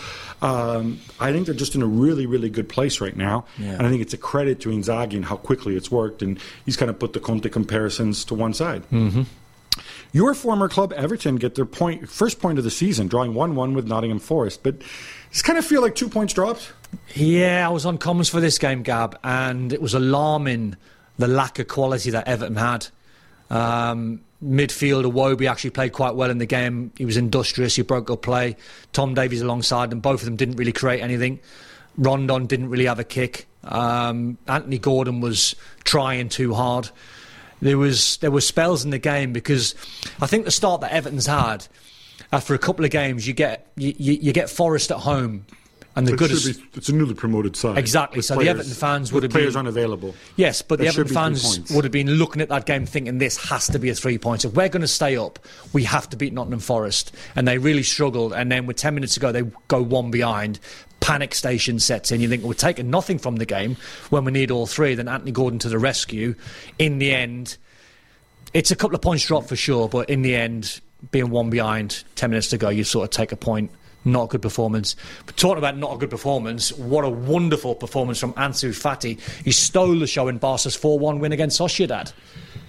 I think they're just in a really, really good place right now. Yeah. And I think it's a credit to Inzaghi and how quickly it's worked. And he's kind of put the Conte comparisons to one side. Mm-hmm. Your former club, Everton, get their first point of the season, drawing 1-1 with Nottingham Forest. But does kind of feel like 2 points dropped? Yeah, I was on comments for this game, Gab, and it was alarming the lack of quality that Everton had. Midfielder Iwobi actually played quite well in the game. He was industrious, he broke up play. Tom Davies alongside them, both of them didn't really create anything. Rondon didn't really have a kick. Anthony Gordon was trying too hard. There were spells in the game because I think the start that Everton's had, after a couple of games, you get Forest at home. And it's a newly promoted side. Exactly. So the Everton fans would have been... players unavailable. Yes, but the Everton fans would have been looking at that game thinking this has to be a 3-pointer. If we're going to stay up, we have to beat Nottingham Forest. And they really struggled. And then with 10 minutes to go, they go one behind. Panic station sets in. You think we're taking nothing from the game when we need all three. Then Anthony Gordon to the rescue. In the end, it's a couple of points drop for sure. But in the end, being one behind, 10 minutes to go, you sort of take a point. Not a good performance. But talking about not a good performance, what a wonderful performance from Ansu Fati. He stole the show in Barca's 4-1 win against Sociedad.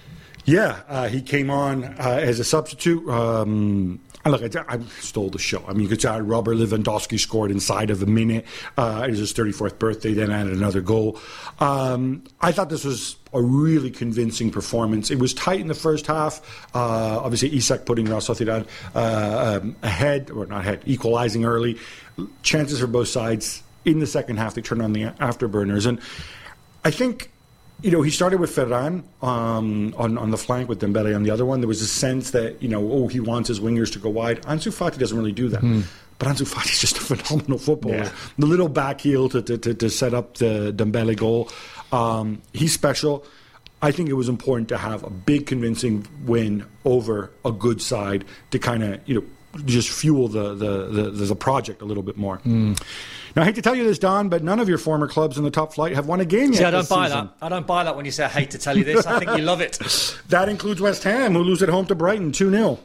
Yeah, he came on as a substitute. Look, I stole the show. I mean, you could say Robert Lewandowski scored inside of a minute. It was his 34th birthday, then added another goal. I thought this was a really convincing performance. It was tight in the first half. Obviously, Isak putting Real Sociedad ahead, or not ahead, equalizing early. Chances for both sides. In the second half, they turned on the afterburners. And I think, he started with Ferran on the flank with Dembele on the other one. There was a sense that, he wants his wingers to go wide. Ansu Fati doesn't really do that. But Ansu Fati is just a phenomenal footballer. Yeah. The little back heel to set up the Dembele goal. He's special. I think it was important to have a big convincing win over a good side to kind of, just fuel the project a little bit more. Now, I hate to tell you this, Don, but none of your former clubs in the top flight have won a game yet. See, I don't buy that. I don't buy that when you say I hate to tell you this. I think you love it. That includes West Ham, who lose at home to Brighton 2-0.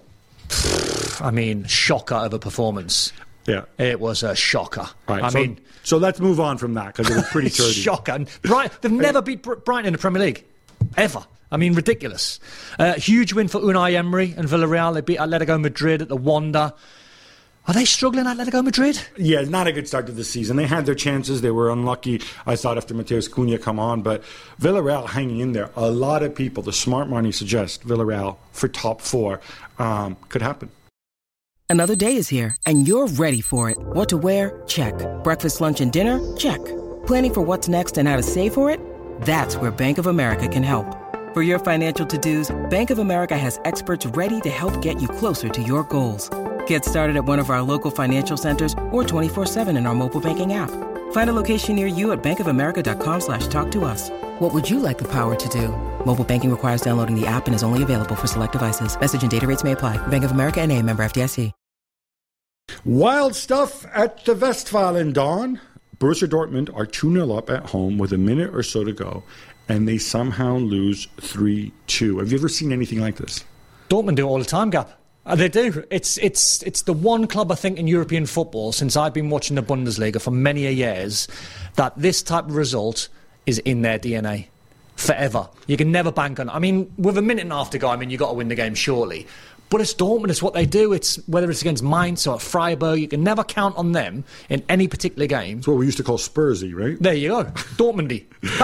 I mean, shocker of a performance. Yeah. It was a shocker. Right, so let's move on from that, because it was pretty dirty. Shocker. And they've never beat Brighton in the Premier League. Ever. I mean, ridiculous. Huge win for Unai Emery and Villarreal. They beat Atletico Madrid at the Wanda. Are they struggling, Atletico Madrid? Yeah, not a good start to the season. They had their chances. They were unlucky, I thought, after Mateus Cunha come on. But Villarreal hanging in there. A lot of people, the smart money suggests Villarreal for top 4 could happen. Another day is here, and you're ready for it. What to wear? Check. Breakfast, lunch, and dinner? Check. Planning for what's next and how to save for it? That's where Bank of America can help. For your financial to-dos, Bank of America has experts ready to help get you closer to your goals. Get started at one of our local financial centers or 24/7 in our mobile banking app. Find a location near you at bankofamerica.com/talktous. What would you like the power to do? Mobile banking requires downloading the app and is only available for select devices. Message and data rates may apply. Bank of America N.A., member FDIC. Wild stuff at the Westfalen, Dawn. Borussia Dortmund are 2-0 up at home with a minute or so to go, and they somehow lose 3-2. Have you ever seen anything like this? Dortmund do it all the time, Gap. They do. It's the one club, I think, in European football, since I've been watching the Bundesliga for many a years, that this type of result is in their DNA forever. You can never bank on it. I mean, with a minute and a half to go, you've got to win the game, surely. But it's Dortmund, it's what they do. It's whether it's against Mainz or Freiburg, you can never count on them in any particular game. It's what we used to call Spursy, right? There you go. Dortmundy.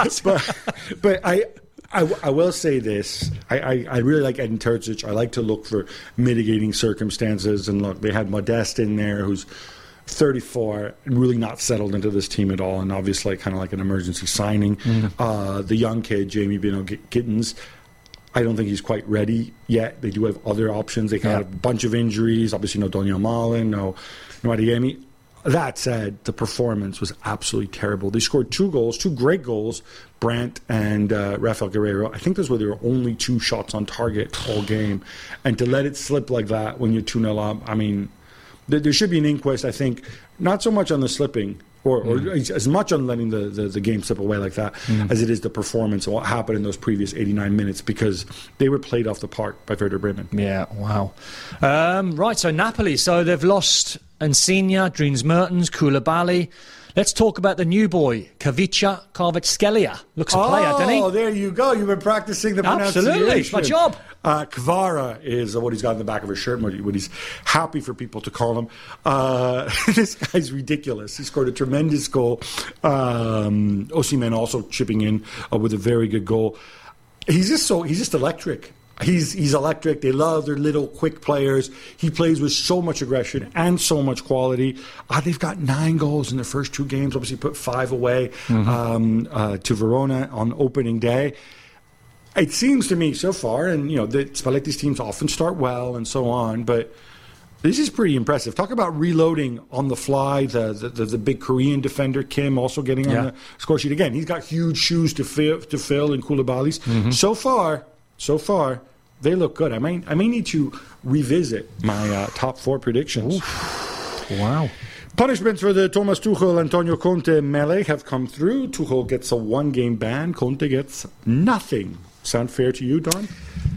But I will say this. I really like Edin Terzic. I like to look for mitigating circumstances. And look, they had Modeste in there, who's 34, and really not settled into this team at all, and obviously kind of like an emergency signing. The young kid, Jamie Bino Gittens, I don't think he's quite ready yet. They do have other options. They had a bunch of injuries. Obviously, no Daniel Malin, no Adeyemi. That said, the performance was absolutely terrible. They scored 2 goals, 2 great goals, Brandt and Rafael Guerreiro. I think those were their only 2 shots on target all game. And to let it slip like that when you're 2-0 up, there should be an inquest, I think, not so much on the slipping, or as much on letting the game slip away like that, as it is the performance and what happened in those previous 89 minutes, because they were played off the park by Werder Bremen. Yeah, wow. Right, so Napoli. So they've lost Insigne, Dries Mertens, Koulibaly. Let's talk about the new boy, Kavica Kvaratskhelia. Looks a player, doesn't he? Oh, there you go. You've been practicing the pronunciation. Absolutely, it's my job. Kvara is what he's got in the back of his shirt, what he's happy for people to call him. This guy's ridiculous. He scored a tremendous goal. Osimhen also chipping in with a very good goal. He's just electric. He's electric. They love their little quick players. He plays with so much aggression and so much quality. They've got 9 goals in their first 2 games. Obviously put 5 away to Verona on opening day. It seems to me so far, and the Spalletti's teams often start well and so on, but this is pretty impressive. Talk about reloading on the fly. The big Korean defender, Kim, also getting on the score sheet. Again, he's got huge shoes to fill in Koulibaly's. So far, they look good. I may need to revisit my top 4 predictions. Oof. Wow. Punishments for the Thomas Tuchel, Antonio Conte melee have come through. Tuchel gets a 1-game ban. Conte gets nothing. Sound fair to you, Don?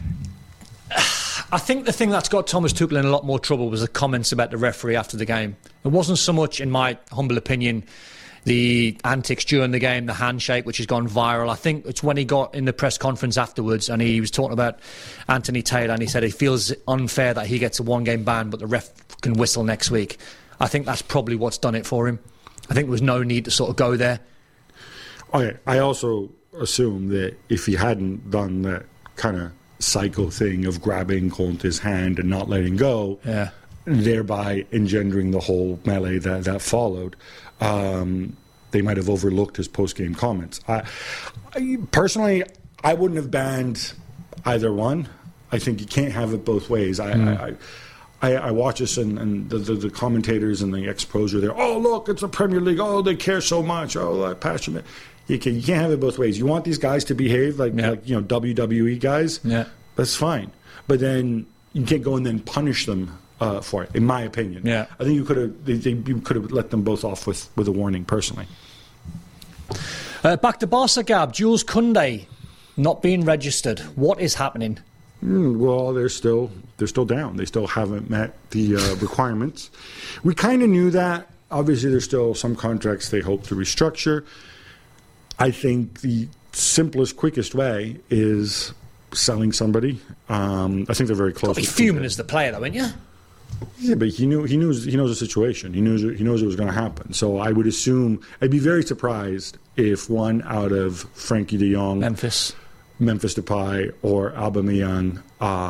I think the thing that's got Thomas Tuchel in a lot more trouble was the comments about the referee after the game. It wasn't so much, in my humble opinion, the antics during the game, the handshake, which has gone viral. I think it's when he got in the press conference afterwards and he was talking about Anthony Taylor, and he said he feels unfair that he gets a one-game ban but the ref can whistle next week. I think that's probably what's done it for him. I think there was no need to sort of go there. Okay, I also assume that if he hadn't done that kind of psycho thing of grabbing Conte's hand and not letting go, thereby engendering the whole melee that followed, they might have overlooked his post-game comments. Personally, I wouldn't have banned either one. I think you can't have it both ways. I watch this, and the commentators and the ex-pros are there. Oh, look, it's a Premier League. Oh, they care so much. Oh, that passionate. You can't have it both ways. You want these guys to behave like WWE guys. Yeah, that's fine. But then you can't go and then punish them for it, in my opinion. Yeah, I think you could have let them both off with a warning, personally. Back to Barca, Gab. Jules Koundé not being registered. What is happening? Well, they're still down. They still haven't met the requirements. We kind of knew that. Obviously, there's still some contracts they hope to restructure. I think the simplest, quickest way is selling somebody. I think they're very close. He's fuming as the player, though, ain't you? Yeah, but he knows the situation. He knows it was going to happen. So I would assume I'd be very surprised if one out of Frankie de Jong, Memphis Depay, or Aubameyang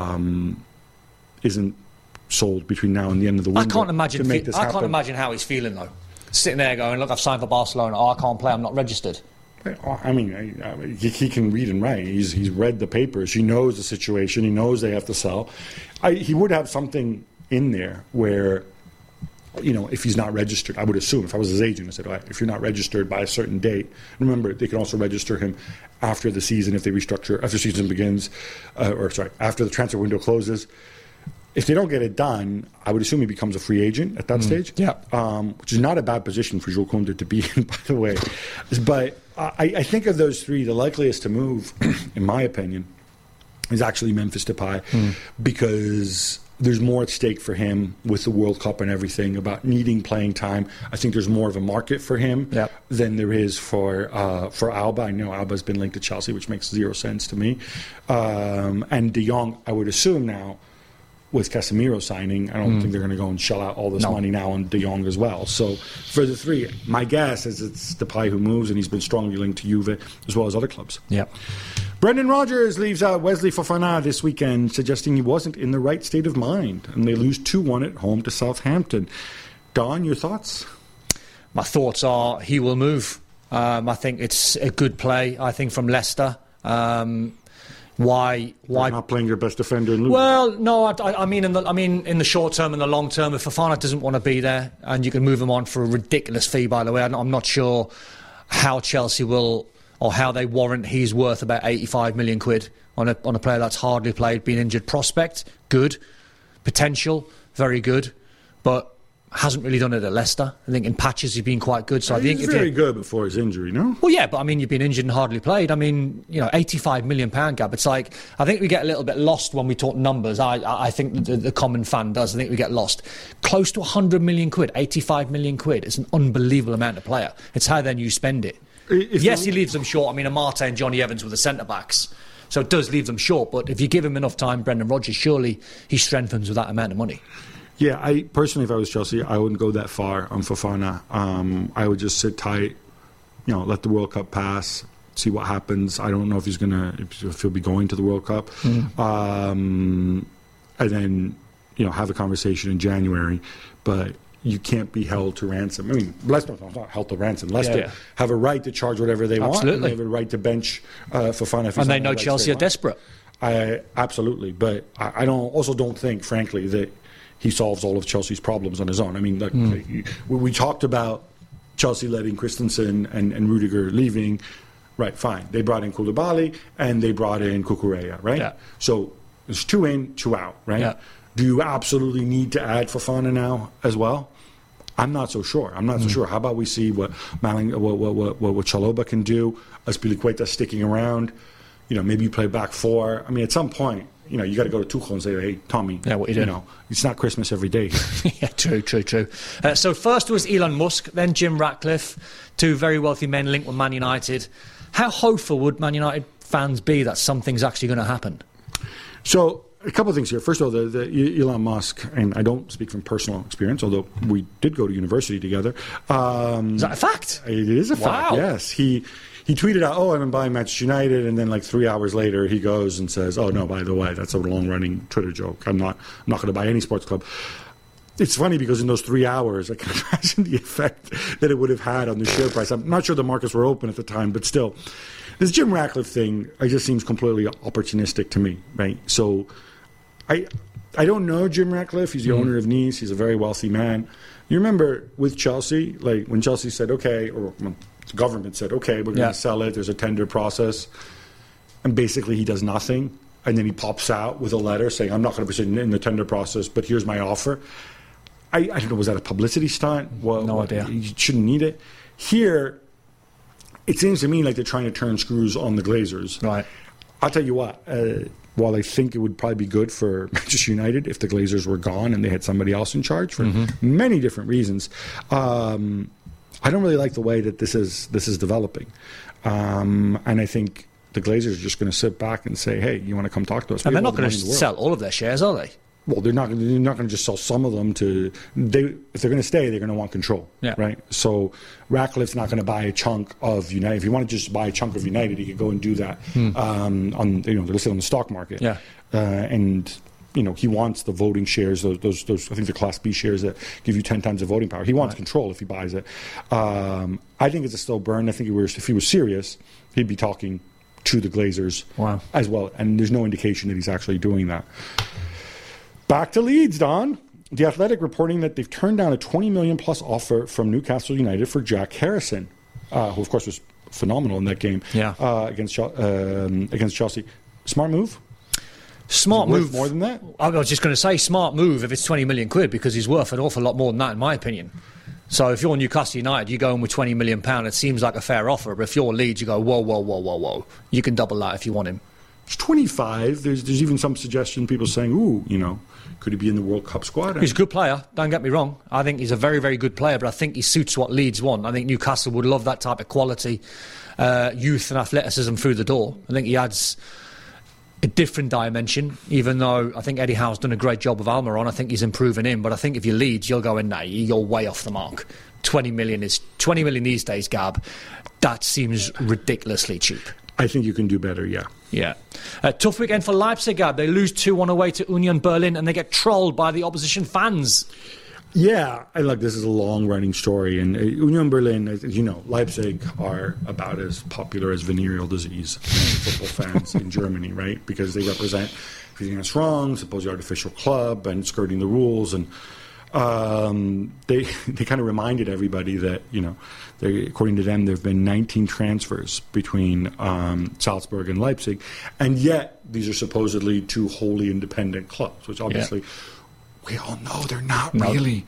isn't sold between now and the end of the window. I can't imagine how he's feeling though. Sitting there going, "Look, I've signed for Barcelona. Oh, I can't play. I'm not registered." I mean, he can read and write. He's read the papers. He knows the situation. He knows they have to sell. He would have something in there where, if he's not registered, I would assume, if I was his agent, I said, if you're not registered by a certain date, remember, they can also register him after the season if they restructure, after the season begins, after the transfer window closes. If they don't get it done, I would assume he becomes a free agent at that stage. Yeah, which is not a bad position for Jules Koundé to be in, by the way. But I think of those three, the likeliest to move, in my opinion, is actually Memphis Depay, because there's more at stake for him with the World Cup and everything about needing playing time. I think there's more of a market for him than there is for Alba. I know Alba's been linked to Chelsea, which makes zero sense to me. And De Jong, I would assume now, with Casemiro signing, I don't think they're going to go and shell out all this money now on De Jong as well. So for the three, my guess is it's Depay who moves, and he's been strongly linked to Juve as well as other clubs. Yeah. Brendan Rodgers leaves out Wesley Fofana this weekend, suggesting he wasn't in the right state of mind, and they lose 2-1 at home to Southampton. Don, your thoughts? My thoughts are he will move. I think it's a good play, I think, from Leicester. Why not playing your best defender and losing? Well, no, I mean in the short term and the long term, if Fofana doesn't want to be there, and you can move him on for a ridiculous fee, by the way, I'm not sure how Chelsea will, or how they warrant he's worth about 85 million quid on a player that's hardly played, been injured. Prospect, good. Potential, very good. But hasn't really done it at Leicester. I think in patches he's been quite good. So I think he's very good before his injury, no? Well, yeah, but I mean, you've been injured and hardly played. I mean, £85 million gap. It's like, I think we get a little bit lost when we talk numbers. I think the common fan does. I think we get lost. Close to 100 million quid, 85 million quid. It's an unbelievable amount of player. It's how then you spend it. Yes, he leaves them short. I mean, Amate and Johnny Evans were the centre-backs. So it does leave them short. But if you give him enough time, Brendan Rodgers, surely he strengthens with that amount of money. Yeah, I personally, if I was Chelsea, I wouldn't go that far on Fofana. I would just sit tight, let the World Cup pass, see what happens. I don't know if if he'll be going to the World Cup, and then have a conversation in January. But you can't be held to ransom. I mean, Leicester's not held to ransom. Leicester have a right to charge whatever they want, and they have a right to bench Fofana. And they know Chelsea are desperate. Absolutely, but I don't think, frankly, that he solves all of Chelsea's problems on his own. I mean, we talked about Chelsea letting Christensen and Rudiger leaving. Right, fine. They brought in Koulibaly and they brought in Cucurella, right? Yeah. So there's 2 in, 2 out, right? Yeah. Do you absolutely need to add Fofana now as well? I'm not so sure. So sure. How about we see what Chalobah can do? Azpilicueta sticking around. maybe you play back four. I mean, at some point, you got to go to Tuchel and say, hey, Tommy, yeah, what are you doing? It's not Christmas every day. Yeah, true. So first was Elon Musk, then Jim Ratcliffe, two very wealthy men linked with Man United. How hopeful would Man United fans be that something's actually going to happen? So a couple of things here. First of all, the Elon Musk, and I don't speak from personal experience, although we did go to university together. Is that a fact? It is a fact, yes. He tweeted out, I'm buying Manchester United, and then 3 hours later he goes and says, oh, no, by the way, that's a long-running Twitter joke. I'm not going to buy any sports club. It's funny because in those 3 hours, I can imagine the effect that it would have had on the share price. I'm not sure the markets were open at the time, but still. This Jim Ratcliffe thing, it just seems completely opportunistic to me, right? So I don't know Jim Ratcliffe. He's the owner of Nice. He's a very wealthy man. You remember with Chelsea, when Chelsea said, okay, or when the government said, okay, we're going to sell it, there's a tender process, and basically he does nothing, and then he pops out with a letter saying, I'm not going to proceed in the tender process, but here's my offer. I don't know, was that a publicity stunt? Well, no idea. You shouldn't need it. Here, it seems to me like they're trying to turn screws on the Glazers. Right. I'll tell you what, while I think it would probably be good for Manchester United if the Glazers were gone and they had somebody else in charge for many different reasons, I don't really like the way that this is developing. And I think the Glazers are just going to sit back and say, hey, you want to come talk to us? And they're not going to sell all of their shares, are they? Well, they're not going to just sell some of them to. If they're going to stay, they're going to want control, right? So Ratcliffe's not going to buy a chunk of United. If you want to just buy a chunk of United, he could go and do that. They're listed on the stock market, and he wants the voting shares. Those I think the Class B shares that give you 10 times the voting power. He wants control if he buys it. I think it's a slow burn. I think if he was serious, he'd be talking to the Glazers as well. And there's no indication that he's actually doing that. Back to Leeds, Don. The Athletic reporting that they've turned down a $20 million plus offer from Newcastle United for Jack Harrison, who of course was phenomenal in that game against Chelsea. Smart move? Smart move. More than that? I was just going to say smart move if it's 20 million quid, because he's worth an awful lot more than that, in my opinion. So if you're Newcastle United, you go in with £20 million. It seems like a fair offer. But if you're Leeds, you go, whoa. You can double that if you want him. He's 25. There's even some suggestion, people saying, could he be in the World Cup squad? He's a good player, don't get me wrong. I think he's a very, very good player, but I think he suits what Leeds want. I think Newcastle would love that type of quality, youth and athleticism through the door. I think he adds a different dimension, even though I think Eddie Howe's done a great job with Almiron. I think he's improving him, but I think if you're Leeds, you'll go in there, you're way off the mark. 20 million these days, Gab. That seems ridiculously cheap. I think you can do better, yeah. Yeah. Tough weekend for Leipzig, Gab. They lose 2-1 away to Union Berlin and they get trolled by the opposition fans. Yeah, this is a long-running story. And Union Berlin, as you know, Leipzig are about as popular as venereal disease among football fans in Germany, right? Because they represent everything that's wrong, supposedly artificial club, and skirting the rules. And they kind of reminded everybody that, according to them, there have been 19 transfers between Salzburg and Leipzig, and yet these are supposedly two wholly independent clubs, which obviously we all know they're not really.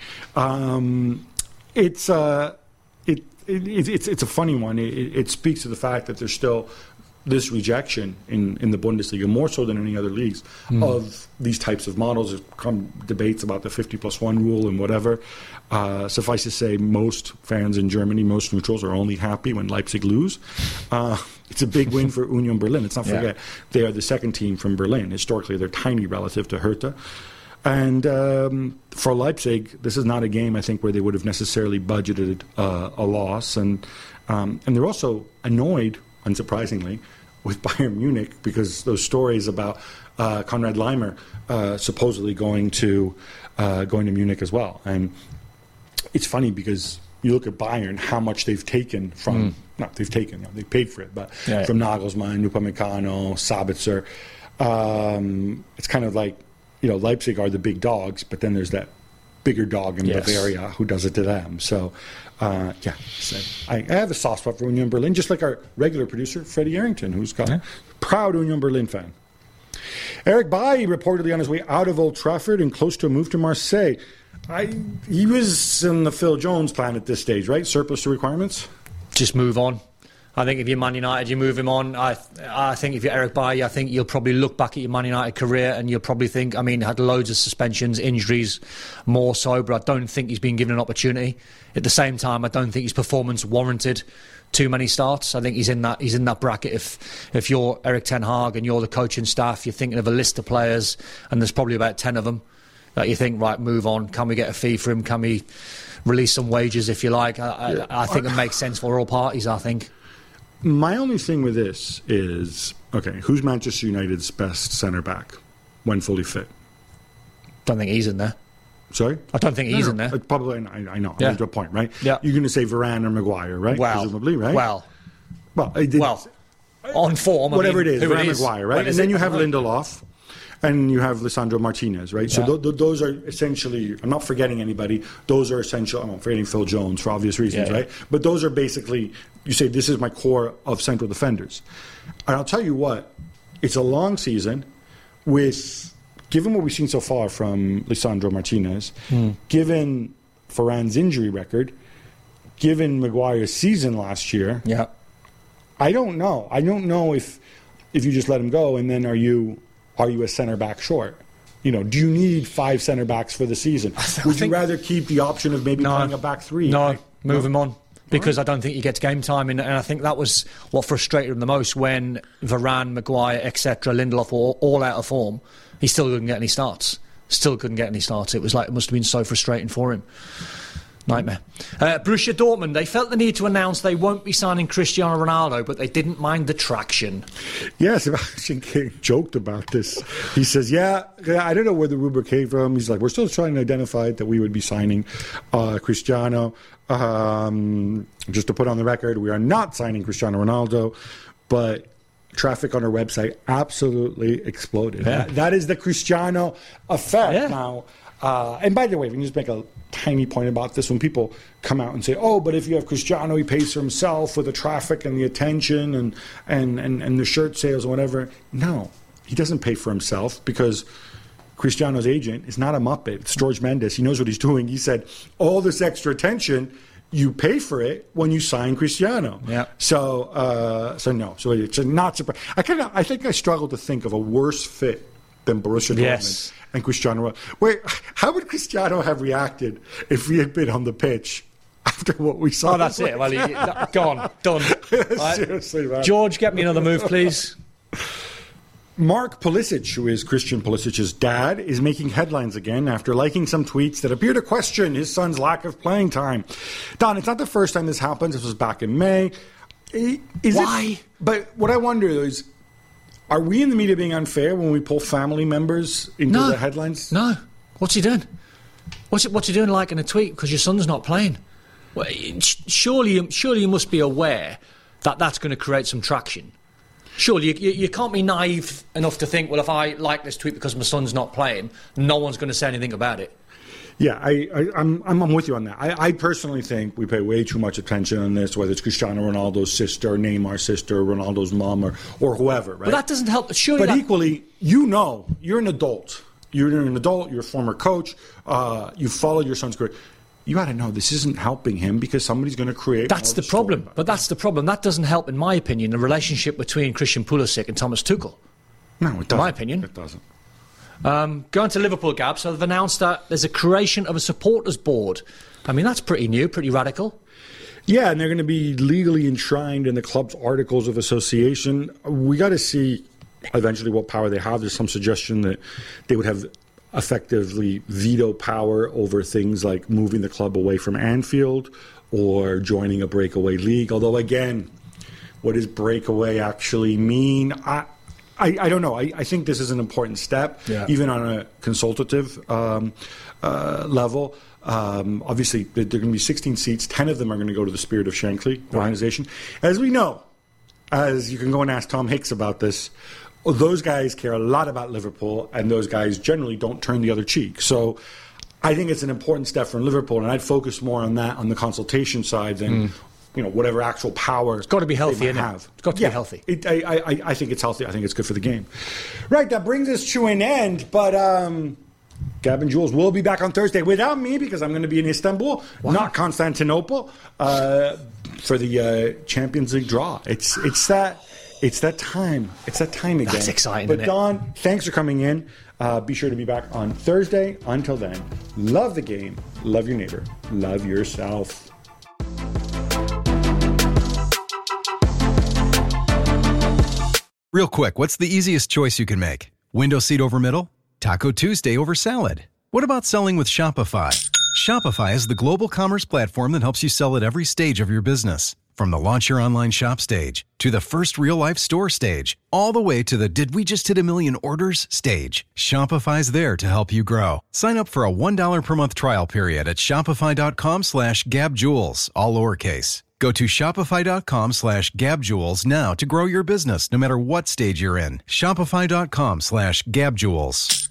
It's a funny one. It speaks to the fact that there's still this rejection in the Bundesliga, more so than any other leagues, of these types of models. There's come debates about the 50+1 rule and whatever. Suffice to say, most fans in Germany, most neutrals, are only happy when Leipzig lose. It's a big win for Union Berlin. Let's not forget, they are the second team from Berlin. Historically, they're tiny relative to Hertha. And for Leipzig, this is not a game, I think, where they would have necessarily budgeted a loss. And they're also annoyed, unsurprisingly, with Bayern Munich, because those stories about Konrad Laimer supposedly going to Munich as well. And it's funny because you look at Bayern, how much they've taken from they paid for it, but from Nagelsmann, Upamecano, Sabitzer. It's kind of like, Leipzig are the big dogs, but then there's that bigger dog in Bavaria who does it to them. So, so I have a soft spot for Union Berlin, just like our regular producer, Freddie Arrington, who's got a proud Union Berlin fan. Eric Bailly reportedly on his way out of Old Trafford and close to a move to Marseille. He was in the Phil Jones plan at this stage, right? Surplus to requirements? Just move on. I think if you're Man United, you move him on. I think if you're Eric Bailly, I think you'll probably look back at your Man United career and you'll probably think, I mean, had loads of suspensions, injuries, more so, but I don't think he's been given an opportunity. At the same time, I don't think his performance warranted too many starts. I think he's in that bracket. If you're Eric Ten Hag and you're the coaching staff, you're thinking of a list of players, and there's probably about 10 of them that you think, right, move on. Can we get a fee for him? Can we release some wages, if you like? I think it makes sense for all parties, I think. My only thing with this is, okay, who's Manchester United's best centre-back when fully fit? Don't think he's in there. Sorry? I don't think he's in there. Probably, I know. Yeah. I'm to a point, right? Yeah. You're going to say Varane or Maguire, right? Well, presumably, right? Well, on form. Whatever it is, Varane Maguire, right? And then you have Lindelof. And you have Lisandro Martinez, right? Yeah. So those are essentially, I'm not forgetting anybody, those are essential, I'm forgetting Phil Jones for obvious reasons, right? But those are basically, you say, this is my core of central defenders. And I'll tell you what, it's a long season with, given what we've seen so far from Lisandro Martinez, given Varane's injury record, given Maguire's season last year, I don't know. I don't know if you just let him go and then are you a centre back short? You know, do you need 5 centre backs for the season? Would you rather keep the option of maybe playing a back 3? No, move him on. Because I don't think he gets game time, and I think that was what frustrated him the most when Varane, Maguire, etc., Lindelof were all out of form. He still couldn't get any starts. It was like, it must have been so frustrating for him. Nightmare. Borussia Dortmund, they felt the need to announce they won't be signing Cristiano Ronaldo, but they didn't mind the traction. Yeah, Sebastian King joked about this. He says, I don't know where the rumor came from. He's like, we're still trying to identify that we would be signing Cristiano. Just to put on the record, we are not signing Cristiano Ronaldo, but traffic on our website absolutely exploded. Yeah. That is the Cristiano effect now. And by the way, we can just make a tiny point about this. When people come out and say, oh, but if you have Cristiano, he pays for himself with the traffic and the attention and the shirt sales and whatever. No, he doesn't pay for himself because Cristiano's agent is not a Muppet. It's George Mendes. He knows what he's doing. He said, all this extra attention, you pay for it when you sign Cristiano. Yeah. So no. So it's not surprising. I think I struggle to think of a worse fit than Borussia Dortmund and Cristiano. Wait, how would Cristiano have reacted if he had been on the pitch after what we saw? Oh, that's it. Well, gone, done. Seriously, man. George, get me another move, please. Mark Pulisic, who is Christian Pulisic's dad, is making headlines again after liking some tweets that appear to question his son's lack of playing time. Don, it's not the first time this happens. This was back in May. Why? But what I wonder is, are we in the media being unfair when we pull family members into the headlines? No. What's he doing? What's he doing liking a tweet because your son's not playing? Well, surely you must be aware that that's going to create some traction. Surely you can't be naive enough to think, well, if I like this tweet because my son's not playing, no one's going to say anything about it. Yeah, I'm with you on that. I personally think we pay way too much attention on this, whether it's Cristiano Ronaldo's sister, Neymar's sister, Ronaldo's mom, or whoever, right? But that doesn't help. Surely but equally, you're an adult. You're an adult. You're a former coach. You followed your son's career. You got to know this isn't helping him because somebody's going to create. That's the problem. But that's the problem. That doesn't help, in my opinion, the relationship between Christian Pulisic and Thomas Tuchel. No, it doesn't. In my opinion, it doesn't. Going to Liverpool, Gab, so they've announced that there's a creation of a supporters board. I mean, that's pretty new, pretty radical. Yeah, and they're going to be legally enshrined in the club's articles of association. We got to see eventually what power they have. There's some suggestion that they would have effectively veto power over things like moving the club away from Anfield or joining a breakaway league. Although, again, what does breakaway actually mean? I don't know. I think this is an important step, even on a consultative level. Obviously, there are going to be 16 seats. 10 of them are going to go to the Spirit of Shankly organization. As we know, as you can go and ask Tom Hicks about this, those guys care a lot about Liverpool, and those guys generally don't turn the other cheek. So I think it's an important step from Liverpool, and I'd focus more on that, on the consultation side, than whatever actual power. It's got to be healthy, isn't it? It's got to be healthy. I think it's healthy. I think it's good for the game. Right, that brings us to an end, but Gab and Jules will be back on Thursday without me because I'm going to be in Istanbul, not Constantinople. for the Champions League draw. It's that time. It's that time again. That's exciting. But Don, thanks for coming in. Be sure to be back on Thursday. Until then, love the game, love your neighbor, love yourself. Real quick, what's the easiest choice you can make? Window seat over middle? Taco Tuesday over salad? What about selling with Shopify? Shopify is the global commerce platform that helps you sell at every stage of your business. From the launch your online shop stage, to the first real-life store stage, all the way to the did we just hit a million orders stage. Shopify's there to help you grow. Sign up for a $1 per month trial period at shopify.com/gabjules, all lowercase. Go to shopify.com/gabjules now to grow your business no matter what stage you're in. Shopify.com/gabjules.